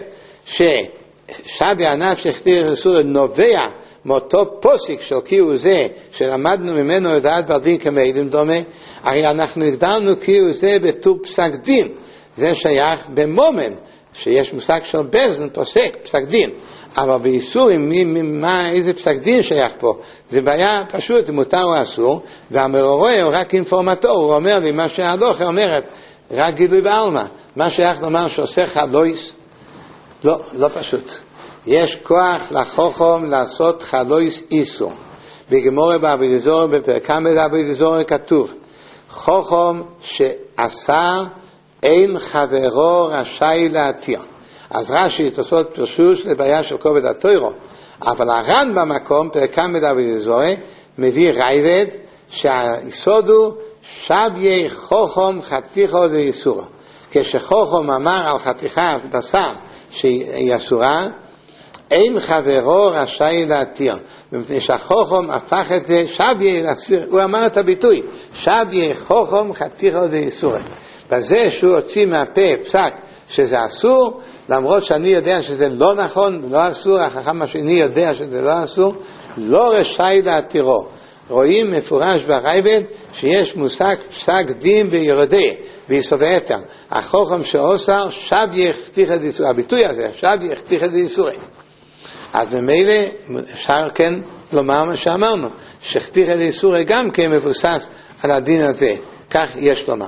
ששבי ענף שכתיר איסור נובע מאותו פוסיק של קיו זה, שלמדנו ממנו הודעת בלדין כמעידים דומה, הרי אנחנו הגדרנו קיו זה בתור פסק דין, זה שייך במומן, שיש מושג של בזן פוסק פסק דין, אבל באיסורים מי, מי, מה, איזה פסק דין שייך פה? זה בעיה פשוט, מותר או אסור, והמרואה הוא רק אינפורמטור, הוא אומר לי מה שההלוכה אומרת, רק גילוי בעלמא. מה שייך לומר שעושה חלויס? לא, לא פשוט. יש כוח לחוכם לעשות חלויס איסור. בגמורה בעבודה זרה, בפרקם בעבודה זרה כתוב, חוכם שעשה אין חברו רשאי להתיר. אז רש"י תוספות פרשוש לבעיה של כובד התוירו, אבל הר"ן במקום, פרק כ"ד עבודת זוהר, מביא רייבד שהיסוד הוא שביה חוכם חתיכו דאיסורו. כשחוכם אמר על חתיכת בשר שהיא אסורה, אין חברו רשאי להתיר, מפני שהחוכם הפך את זה שביה לאסיר. הוא אמר את הביטוי שביה חוכם חתיכו דאיסורו, בזה שהוא הוציא מהפה פסק שזה אסור, למרות שאני יודע שזה לא נכון, לא אסור, החכם השני יודע שזה לא אסור, לא רשאי להתירו. רואים מפורש ברייבד שיש מושג פסק דין ביורדי ויסובייתר, החוכם שאוסר שביה חתיכא דאיסורי, הביטוי הזה שביה חתיכא דאיסורי. אז ממילא אפשר כן לומר מה שאמרנו, שחתיכא דאיסורי גם כן מבוסס על הדין הזה, כך יש לומר.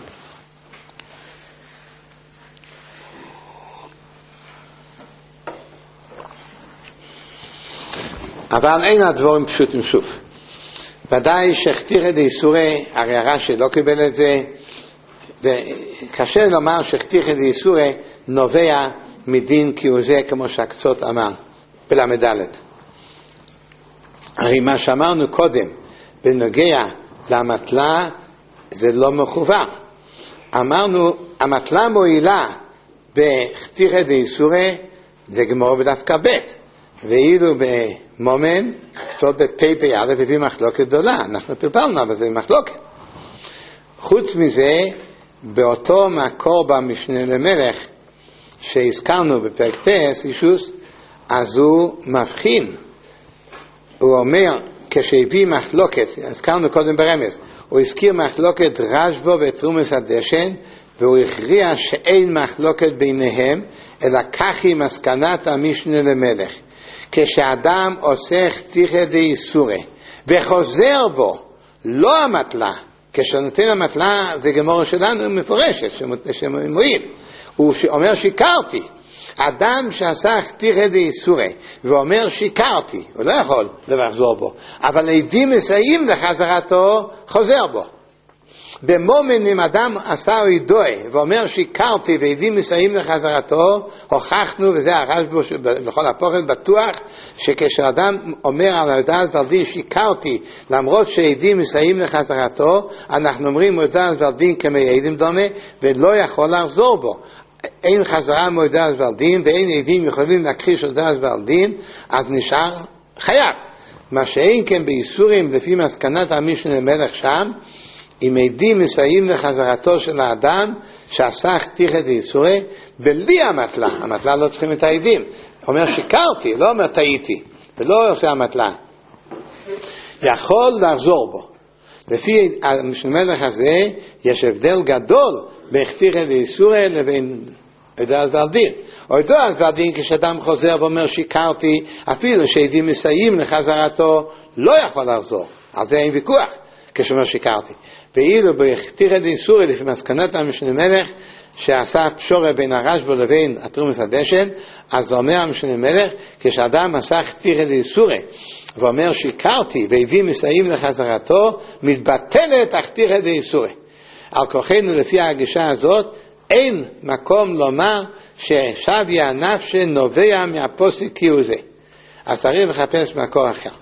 אבל אין הדבורים פשוטים שוב. ודאי שחתיכא דאיסורי, הרי הרש"י לא קיבל את זה, וקשה לומר שחתיכא דאיסורי נובע מדין כי הוא זה, כמו שהקצות אמר בלמד ד'. הרי מה שאמרנו קודם בנוגע למטלה זה לא מחובר. אמרנו המטלה מועילה בחתיכא דאיסורי, זה גמור בדף כ"ב, ואילו במומן, קצות בפ"א הביא מחלוקת גדולה, אנחנו פלפלנו, אבל זה מחלוקת. חוץ מזה, באותו מקור במשנה למלך, שהזכרנו בפרק טס, אישוס, אז הוא מבחין, הוא אומר, כשהביא מחלוקת, הזכרנו קודם ברמז, הוא הזכיר מחלוקת רשב"א ותרומס הדשן, והוא הכריע שאין מחלוקת ביניהם, אלא כך היא מסקנת המשנה למלך. כשאדם עושה חתיכא דאיסורי וחוזר בו, לא המטלה, כשנותן המטלה זה גמור שלנו מפורשת שמועיל, הוא אומר שיקרתי. אדם שעשה חתיכא דאיסורי ואומר שיקרתי, הוא לא יכול לחזור בו, אבל עדים מסייעים לחזרתו, חוזר בו. במומן אם אדם עשה עידוי ואומר שיקרתי ועדים מסייעים לחזרתו, הוכחנו, וזה הרשב"א לכל הפוכת בטוח, שכשאדם אומר על הודעת ולדין שיקרתי למרות שעדים מסייעים לחזרתו, אנחנו אומרים הודעת ולדין כמי עדים דומה ולא יכול לחזור בו. אין חזרה מהודעת ולדין ואין עדים יכולים להכחיש הודעת ולדין, אז נשאר חייב. מה שאין כן באיסורים לפי מסקנת המשנה למלך שם, אם עדים מסייעים לחזרתו של האדם שעשה חתיכא דאיסורי בלי המטלה, המטלה לא צריכים את העדים, אומר שיקרתי, לא אומר טעיתי, ולא עושה המטלה, יכול לחזור בו. לפי המשנה למלך הזה יש הבדל גדול בין חתיכא דאיסורי לבין הודעת ולדין. הודעת ולדין כשאדם חוזר ואומר שיקרתי, אפילו שעדים מסייעים לחזרתו לא יכול לחזור, על זה אין ויכוח כשאומר שיקרתי. ואילו בחתיכא דאיסורי לפי מסקנת המשנה למלך שעשה פשורה בין הרשב"א לבין התרומס הדשן, אז אומר המשנה למלך כשאדם עשה חתיכא דאיסורי ואומר שיקרתי ועדים מסייעים לחזרתו, מתבטלת החתיכא דאיסורי. על כוחנו לפי הגישה הזאת אין מקום לומר ששביה הנפש נובע מהפוסק כי הוא זה, אז צריך לחפש מקור אחר.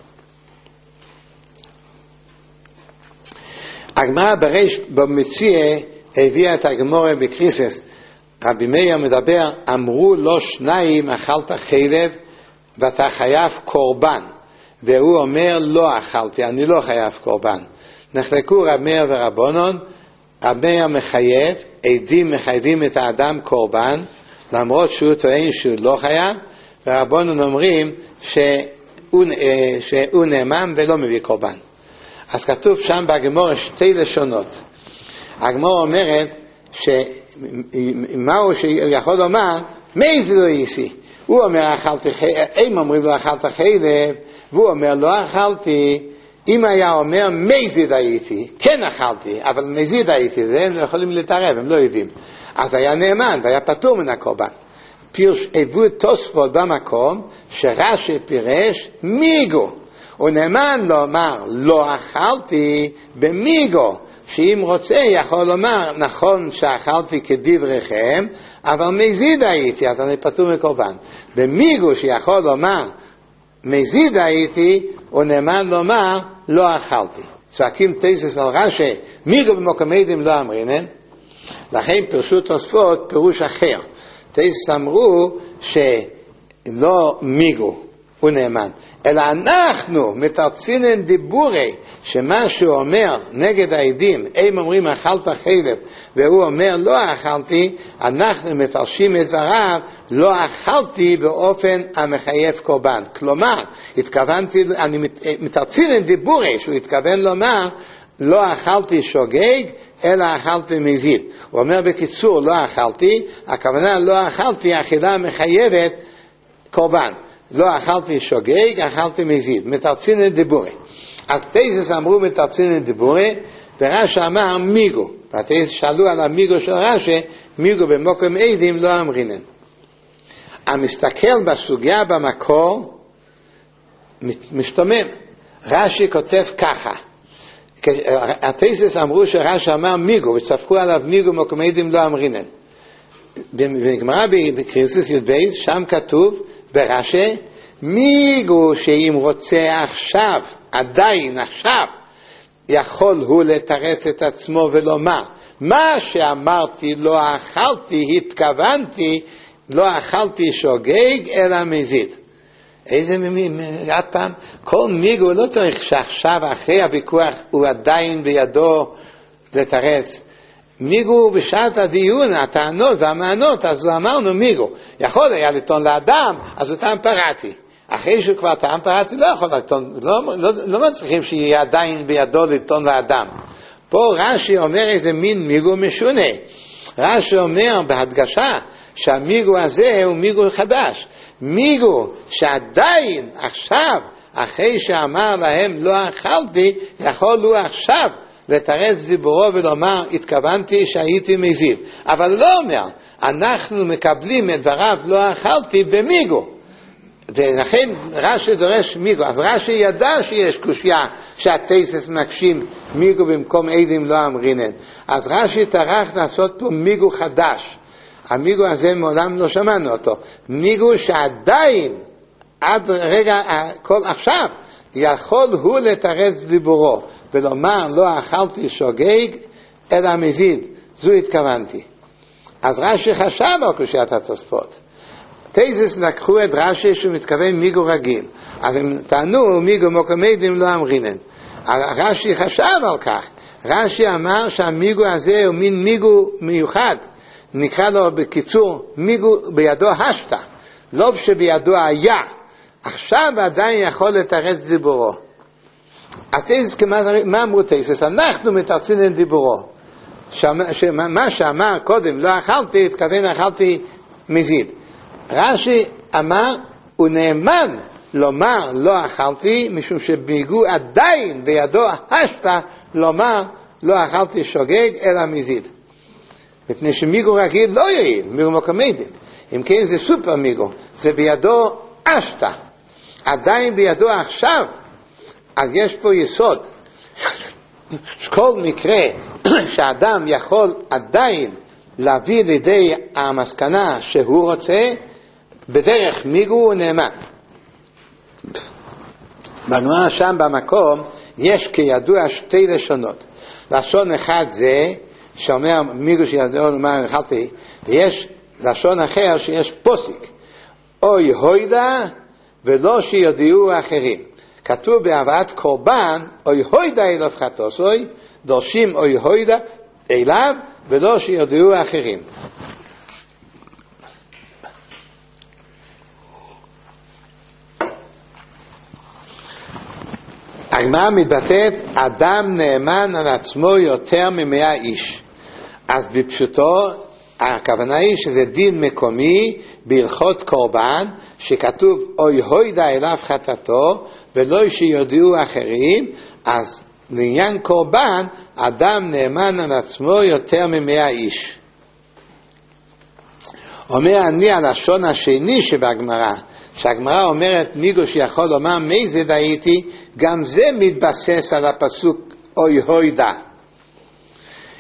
הגמרא בריש במציאה הביאה את הגמרא בקריסס, רבי מאיר מדבר, אמרו לו שניים אכלת חלב ואתה חייב קורבן, והוא אומר לא אכלתי, אני לא חייב קורבן. נחלקו רבי מאיר ורבונון, רבי מאיר מחייב, עדים מחייבים את האדם קורבן למרות שהוא טוען שהוא לא חייב, ורבונון אומרים שהוא, שהוא נאמן ולא מביא קורבן. אז כתוב שם בגמרא שתי לשונות. הגמרא אומרת שמה הוא שיכול לומר מי זה לא איסי, הוא אומר אכלתי חלב, הם אומרים לו אכלת חלב והוא אומר לא אכלתי. אם היה אומר מזיד הייתי, כן אכלתי, אבל מזיד הייתי, זה הם לא יכולים להתערב, הם לא יודעים, אז היה נאמן והיה פטור מן הקורבן. פירש הביא תוספות במקום שרש"י פירש מיגו, הוא נאמן לומר לא אכלתי במיגו, שאם רוצה יכול לומר, נכון שאכלתי כדבריכם, אבל מזיד הייתי, אז אני פטור מקורבן. במיגו שיכול לומר, מזיד הייתי, הוא נאמן לומר, לא אכלתי. צועקים תייסס על רש"י, מיגו במקום עדים לא אמרינן, לכן פרשו תוספות פירוש אחר. תייסס אמרו שלא מיגו הוא נאמן, אלא אנחנו מתרצינן דיבורי, שמה שהוא אומר נגד העדים, הם אומרים אכלת חלב, והוא אומר לא אכלתי, אנחנו מפרשים את דבריו, לא אכלתי באופן המחייב קורבן. כלומר, התכוונתי, אני מתרצינן דיבורי, שהוא התכוון לומר, לא אכלתי שוגג, אלא אכלתי מזיד. הוא אומר בקיצור, לא אכלתי, הכוונה לא אכלתי, אכילה מחייבת קורבן. לא אכלתי שוגג, אכלתי מזיד. מתרצינן דיבורי. אז תייסס אמרו מתרצינן דיבורי, ורש"י אמר מיגו. והתייסס שאלו על המיגו של רש"י, מיגו במקום עדים לא אמרינן. המסתכל בסוגיה במקור, משתומם. רש"י כותב ככה. התייסס אמרו שרש"י אמר מיגו, וצפקו עליו מיגו במקום עדים לא אמרינן. בגמרא בקריסוס י"ב, שם כתוב ברש"י, מיגו שאם רוצה עכשיו, עדיין עכשיו, יכול הוא לתרץ את עצמו ולומר, מה שאמרתי לא אכלתי, התכוונתי, לא אכלתי שוגג אלא מזיד. איזה עד פעם, כל מיגו לא צריך שעכשיו אחרי הוויכוח הוא עדיין בידו לתרץ. מיגו בשעת הדיון, הטענות והמענות, אז אמרנו מיגו. יכול היה לטעון לאדם, אז הוא טעם פרעתי. אחרי שהוא כבר טעם פרעתי, לא יכול לטעון, לא, לא, לא מצליחים שיהיה עדיין בידו לטעון לאדם. פה רש"י אומר איזה מין מיגו משונה. רש"י אומר בהדגשה שהמיגו הזה הוא מיגו חדש. מיגו שעדיין עכשיו, אחרי שאמר להם לא אכלתי, יכול הוא עכשיו לתרץ דיבורו ולומר, התכוונתי שהייתי מזיד. אבל לא אומר, אנחנו מקבלים את דבריו לא אכלתי במיגו. ולכן רש"י דורש מיגו. אז רש"י ידע שיש קושיה שהתייסס מקשים מיגו במקום עדים לא אמרינן. אז רש"י טרח לעשות פה מיגו חדש. המיגו הזה מעולם לא שמענו אותו. מיגו שעדיין, עד רגע, כל עכשיו, יכול הוא לתרץ דיבורו. ולומר לא אכלתי שוגג אלא מזיד, זו התכוונתי. אז רש"י חשב על קושיית התוספות. תייסס לקחו את רש"י שהוא מתכוון מיגו רגיל, אז הם טענו מיגו מקום עדים לא אמרינן. רש"י חשב על כך. רש"י אמר שהמיגו הזה הוא מין מיגו מיוחד, נקרא לו בקיצור מיגו בידו השתה, לא שבידו היה, עכשיו עדיין יכול לתרץ דיבורו. התייסס, מה אמרו תייסס? אנחנו מתרצינן דיבורו. מה שאמר קודם, לא אכלתי, התכוון אכלתי מזיד. רש"י אמר, הוא נאמן לומר לא אכלתי, משום שביגו עדיין בידו השתה לומר לא אכלתי שוגג אלא מזיד. מפני שמיגו רגיל לא יעיל, מיגו מקום עדים. אם כן זה סופר מיגו, זה בידו השתה. עדיין בידו עכשיו. אז יש פה יסוד, כל מקרה שאדם יכול עדיין להביא לידי המסקנה שהוא רוצה, בדרך מיגו הוא נאמן. בגמרא שם במקום יש כידוע שתי לשונות. לשון אחד זה שאומר מיגו שידעו לומר אכלתי, ויש לשון אחר שיש פוסק, אוי הוידה ולא שיודעו אחרים. כתוב בהבאת קורבן, אוי הוידה אליו חטאוסוי, דורשים אוי הוידה אליו, ולא שיודעו אחרים. הגמרא מתבטאת, אדם נאמן על עצמו יותר ממאה איש. אז בפשוטו, הכוונה היא שזה דין מקומי בהלכות קורבן, שכתוב אוי הוידה אליו חטאתו, ולא שיודעו אחרים. אז לעניין קורבן, אדם נאמן על עצמו יותר ממאה איש. אומר אני הלשון השני שבגמרא, שהגמרא אומרת מיגו שיכול לומר מזיד הייתי, גם זה מתבסס על הפסוק אוי הוידה.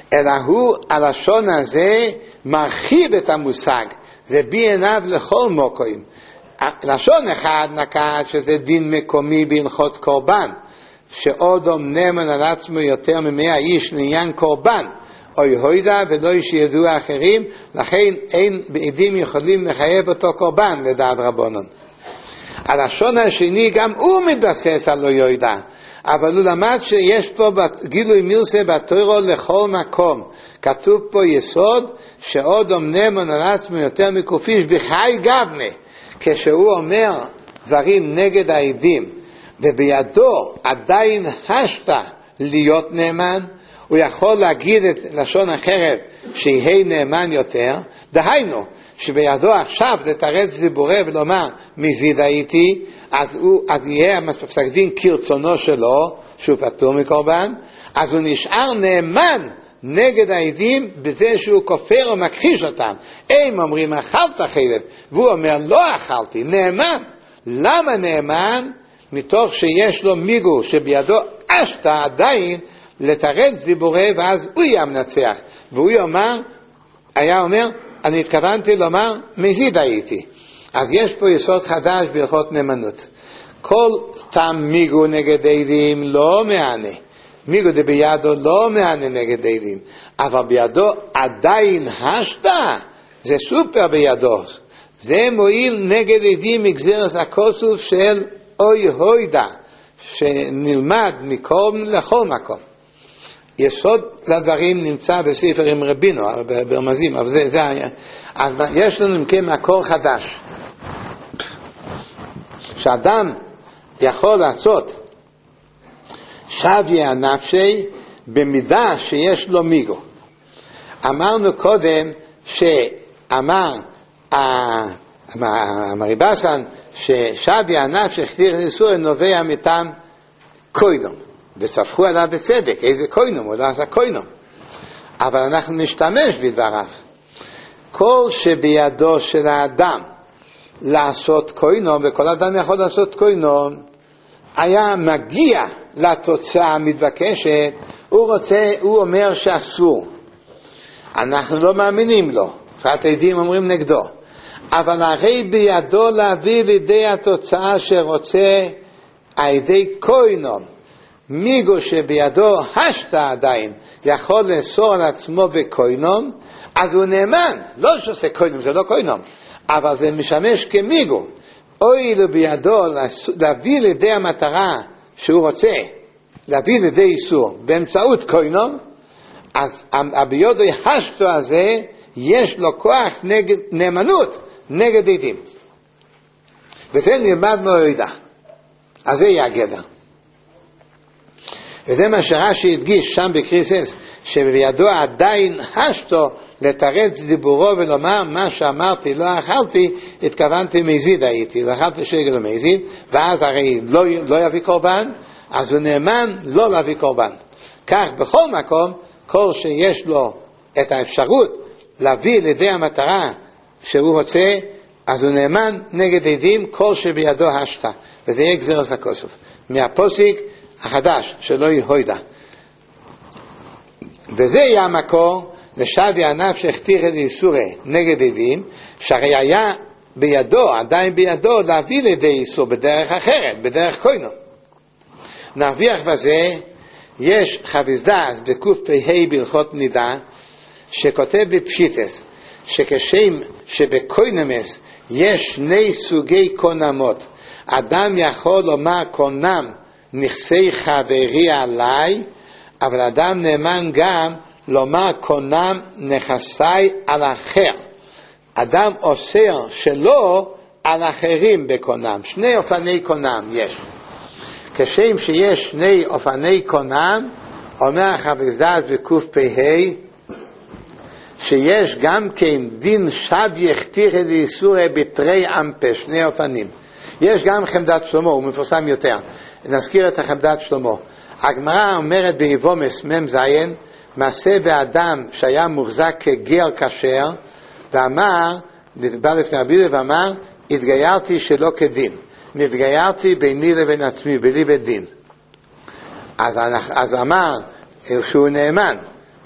אלא הוא, הלשון הזה, מרחיב את המושג, זה בי עיניו לכל מוקוים. לשון אחד נקט שזה דין מקומי בהלכות קורבן, שאודום נאמן על עצמו יותר ממאה איש לעניין קורבן, אוי הוידה ולא שידעו האחרים, לכן אין בעדים יכולים לחייב אותו קורבן לדעת רבונון. הלשון השני גם הוא מתבסס על לא יוידה, אבל הוא למד שיש פה גילוי מילסה בתוירו לכל מקום. כתוב פה יסוד שאודום נאמן על עצמו יותר מקופיש בחי גבנה, כשהוא אומר דברים נגד העדים ובידו עדיין השתה להיות נאמן, הוא יכול להגיד את לשון אחרת שיהיה נאמן יותר, דהיינו שבידו עכשיו לתרץ דיבורי ולומר מזיד הייתי, אז, הוא, אז יהיה פסק דין כרצונו שלו שהוא פטור מקורבן, אז הוא נשאר נאמן נגד העדים בזה שהוא כופר או מכחיש אותם. הם אומרים אכלת חלב והוא אומר לא אכלתי, נאמן. למה נאמן? מתוך שיש לו מיגו שבידו אשתה עדיין לתרץ דיבורי, ואז הוא יהיה מנצח והוא יאמר, היה אומר אני התכוונתי לומר מזיד הייתי. אז יש פה יסוד חדש בהלכות נאמנות. כל תם מיגו נגד עדים לא מענה, מיגו דה בידו לא מענה נגד עדים, אבל בידו עדיין השתה, זה סופר בידו, זה מועיל נגד עדים מגזרת הכוסוף של אוי הוידה, שנלמד מקום לכל מקום. יסוד לדברים נמצא בספר עם רבינו ברמזים, אבל זה, זה היה. אז יש לנו מכם מקור חדש שאדם יכול לעשות שביה הנפשי במידה שיש לו מיגו. אמרנו קודם שאמר המריבסן ששביה הנפשי הכתיר ניסוי נובע מטעם קוינום, וצפחו עליו בצדק איזה קוינום, הוא לא עשה קוינום, אבל אנחנו נשתמש בדבריו. כל שבידו של האדם לעשות קוינום, וכל אדם יכול לעשות קוינום, היה מגיע לתוצאה המתבקשת, הוא רוצה, הוא אומר שאסור, אנחנו לא מאמינים לו, פרט עדים אומרים נגדו, אבל הרי בידו להביא לידי התוצאה שרוצה על ידי קוינום. מיגו שבידו השתה עדיין יכול לאסור על עצמו בקוינום, אז הוא נאמן, לא שעושה קוינום, זה לא קוינום, אבל זה משמש כמיגו. אוי לו בידו להביא לידי המטרה שהוא רוצה, להביא לידי איסור באמצעות קוינום, אז הביודו השתו הזה יש לו כוח נגד, נאמנות נגד עדים, וזה נלמד מהוידה. אז זה יהיה הגדר, וזה מה שרש"י הדגיש שם בקריסס, שבידו עדיין השתו לתרץ דיבורו ולומר מה שאמרתי לא אכלתי, התכוונתי מזיד הייתי, לא אכלתי שגל ומזיד, ואז הרי לא, לא יביא קורבן, אז הוא נאמן לא להביא קורבן. כך בכל מקום, כל שיש לו את האפשרות להביא לידי המטרה שהוא רוצה, אז הוא נאמן נגד עדים כל שבידו השתה, וזה יהיה גזירת הכוסף מהפוסיק החדש שלא יהוידה. וזה יהיה המקור לשבי הנפש הכתיר את איסורי נגד עדים, שהרי היה בידו, עדיין בידו, להביא לידי איסור בדרך אחרת, בדרך קוינו. נרוויח בזה, יש חביזדס בקוף פ"ה בהלכות נידה, שכותב בפשיטס, שכשם שבקוינמס יש שני סוגי קונמות, אדם יכול לומר קונם נכסי חברי עליי, אבל אדם נאמן גם לומר קונם נכסי על אחר. אדם אוסר שלא על אחרים בקונם. שני אופני קונם יש. כשם שיש שני אופני קונם, אומר החביזדס בקוף פ"ה, שיש גם כן דין שב יכתיר את איסורי בתרי אמפה, שני אופנים. יש גם חמדת שלמה, הוא מפורסם יותר. נזכיר את החמדת שלמה. הגמרא אומרת ביבומס מם זין, מעשה באדם שהיה מוחזק כגר כשר, ואמר, בא לפני רבי ואמר, התגיירתי שלא כדין, נתגיירתי ביני לבין עצמי, בלי בית דין. אז, אז אמר שהוא נאמן,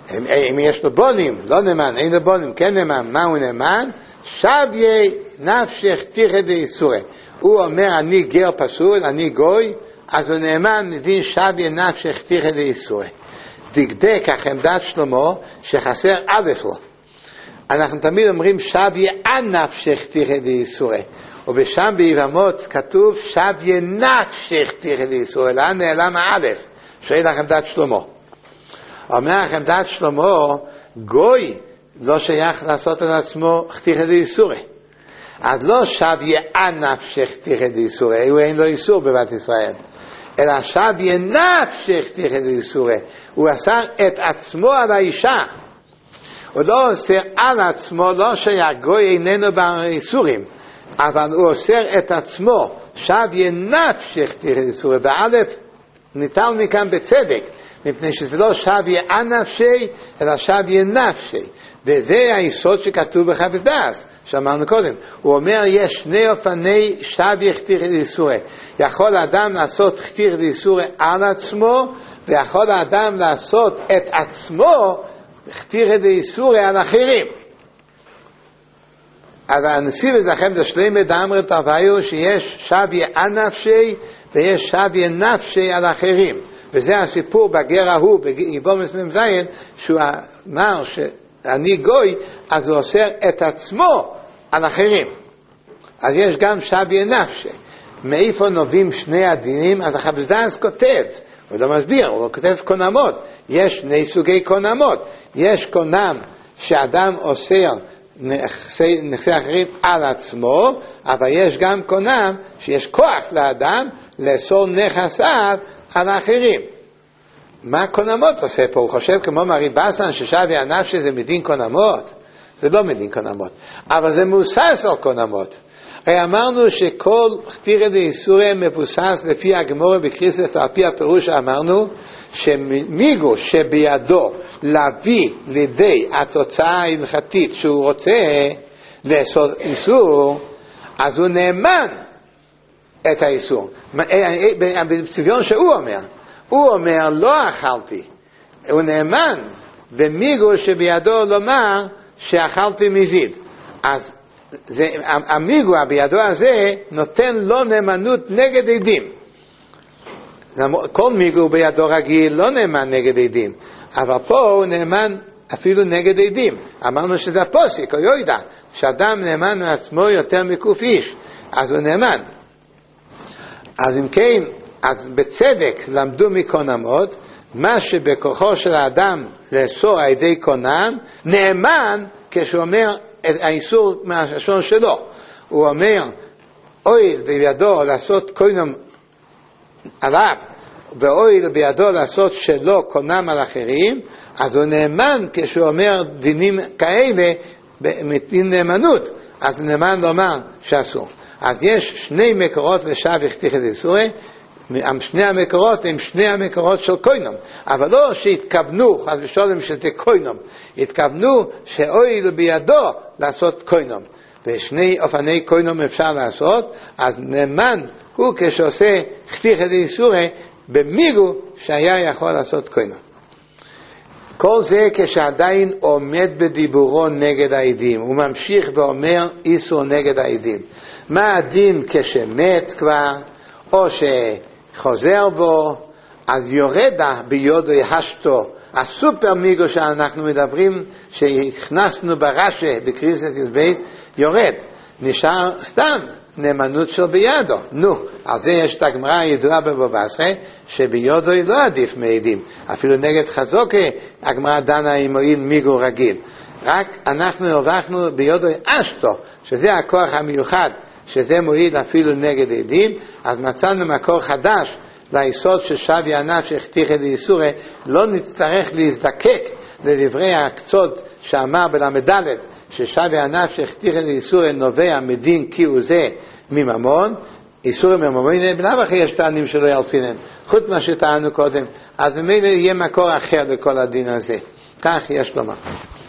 אם יש לו בונים, לא נאמן, אין לו בונים, כן נאמן, מה הוא נאמן? שביה נפשך תיכא דאיסורי. הוא אומר, אני גר פסול, אני גוי, אז הוא נאמן מדין שביה נפשך תיכא דאיסורי. דקדק החמדת שלמה שחסר א' לו. אנחנו תמיד אומרים שביה נפשך תיכא דאיסורי. ובשם ביבמות כתוב שביה נפשך תיכא דאיסורי. לאן נעלם האלף? שואל החמדת שלמה. אומר החמדת שלמה, גוי לא שייך לעשות על עצמו תיכא דאיסורי. אז לא שביה נפשך תיכא דאיסורי, הוא אין לו איסור בבת ישראל. אלא שביה נפשך תיכא דאיסורי. הוא אסר את עצמו על האישה. הוא לא אוסר על עצמו, לא שהגוי איננו באיסורים, אבל הוא אוסר את עצמו. שביה נפשך תיכא דאיסורי. באלף ניטל מכאן בצדק, מפני שזה לא שביה נפשי, אלא שביה נפשי. וזה היסוד שכתוב בחב"ד, שאמרנו קודם. הוא אומר, יש שני אופני שביה תיכא דאיסורי. יכול האדם לעשות תיכא דאיסורי על עצמו, ויכול האדם לעשות את עצמו תיכא דאיסורי על אחרים. אז הנשיא וזכם דשלימא דאמרי תרוויו שיש שביה נפשי ויש שביה נפשי על אחרים. וזה הסיפור בגר ההוא, ביבומס מ"ז, שהוא אמר שאני גוי, אז הוא אוסר את עצמו על אחרים. אז יש גם שביה נפשי. מאיפה נובעים שני הדינים? אז החב"ד כותב, הוא לא מסביר, הוא כותב קונמות. יש שני סוגי קונמות. יש קונם שאדם אוסר נכסי, נכסי אחרים על עצמו, אבל יש גם קונם שיש כוח לאדם לאסור נכסיו על האחרים. מה קונמות עושה פה? הוא חושב כמו מרי בסן ששביה נפשי זה מדין קונמות. זה לא מדין קונמות, אבל זה מבוסס על קונמות. הרי אמרנו שכל תיכא דאיסורי מבוסס לפי הגמרא בקריסטס, על פי הפירוש אמרנו שמיגו שבידו להביא לידי התוצאה ההלכתית שהוא רוצה לעשות איסור, אז הוא נאמן את האיסור. בצביון שהוא אומר, הוא אומר לא אכלתי, הוא נאמן במיגו שבידו לומר שאכלתי מזיד. אז זה, המיגו בידו הזה נותן לו נאמנות נגד עדים. כל מיגו בידו רגיל לא נאמן נגד עדים, אבל פה הוא נאמן אפילו נגד עדים. אמרנו שזה הפוסק, או יוידע, שאדם נאמן מעצמו יותר מקוף איש, אז הוא נאמן. אז אם כן, אז בצדק למדו מקונמות, מה שבכוחו של האדם לאסור על ידי קונם, נאמן כשהוא אומר את האיסור מהשון שלו. הוא אומר, אוי בידו לעשות קונם עליו, ואוי בידו לעשות שלו קונם על אחרים, אז הוא נאמן כשהוא אומר דינים כאלה, מדין נאמנות, אז נאמן לומר שאסור. אז יש שני מקורות לשביה תיכא דאיסורי, שני המקורות הם שני המקורות של קוינום, אבל לא שהתכוונו, חס ושלום שזה קוינום, התכוונו שאוי בידו לעשות קוינום, ושני אופני קוינום אפשר לעשות, אז נאמן הוא כשעושה תיכא דאיסורי במיגו שהיה יכול לעשות קוינום. כל זה כשעדיין עומד בדיבורו נגד העדים, הוא ממשיך ואומר איסור נגד העדים. מה הדין כשמת כבר, או שחוזר בו, אז יורדה ביודו יהשתו, הסופר מיגו שאנחנו מדברים, שהכנסנו ברש"י בקריסטס י"ב, יורד, נשאר סתם נאמנות של בידו. נו, על זה יש את הגמרא הידועה בבבא בתרא, שביודו היא לא עדיף מעדים, אפילו נגד חזוקה הגמרא דנה עם מועיל מיגו רגיל. רק אנחנו הרווחנו ביודו אשתו, שזה הכוח המיוחד, שזה מועיל אפילו נגד עדים. אז מצאנו מקור חדש ליסוד של שביה נפשך תיכא דאיסורי. לא נצטרך להזדקק לדברי הקצות שאמר בל"ד ששביה נפשך תיכא דאיסורי נובע מדין כי הוא זה מממון, איסורי מממון, בלאו הכי יש טענים שלא ילפינן חוץ מה שטענו קודם, אז ממילא יהיה מקור אחר לכל הדין הזה. כך יש לומר.